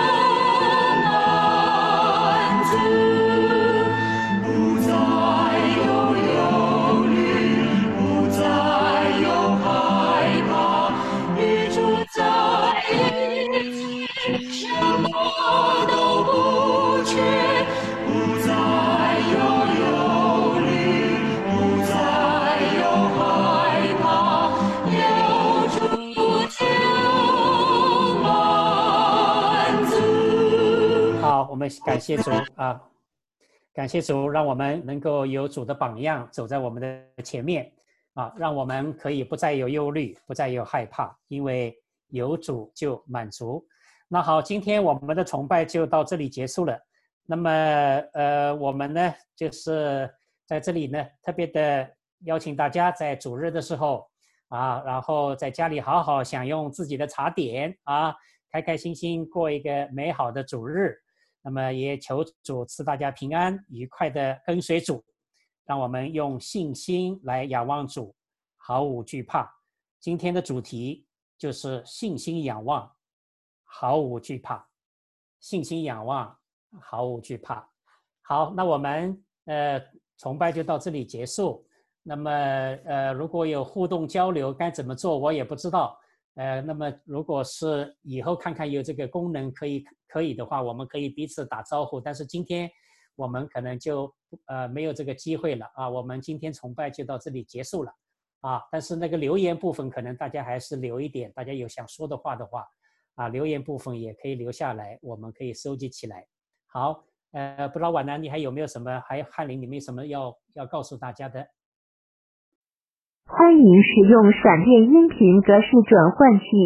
满足。不再有忧虑，不再有害怕，与主在一起，什么都不缺。不再有忧虑，不再有害怕，有主就满足。 好，我们感谢主感谢主，让我们能够有主的榜样走在我们的前面让我们可以不再有忧虑，不再有害怕，因为有主就满足。那好，今天我们的崇拜就到这里结束了。那么我们呢就是在这里呢特别的邀请大家在主日的时候然后在家里好好享用自己的茶点开开心心过一个美好的主日。那么也求主赐大家平安，愉快的跟随主，让我们用信心来仰望主，毫无惧怕。今天的主题就是信心仰望，毫无惧怕。信心仰望，毫无惧怕。好，那我们崇拜就到这里结束。那么如果有互动交流该怎么做我也不知道。那么如果是以后看看有这个功能可以的话，我们可以彼此打招呼，但是今天我们可能就没有这个机会了我们今天崇拜就到这里结束了。 啊。但是那个留言部分可能大家还是留一点，大家有想说的话啊，留言部分也可以留下来，我们可以收集起来。好，不知道婉楠你还有没有什么，还有翰林你们有什么要告诉大家的？ 欢迎使用闪电音频格式转换器。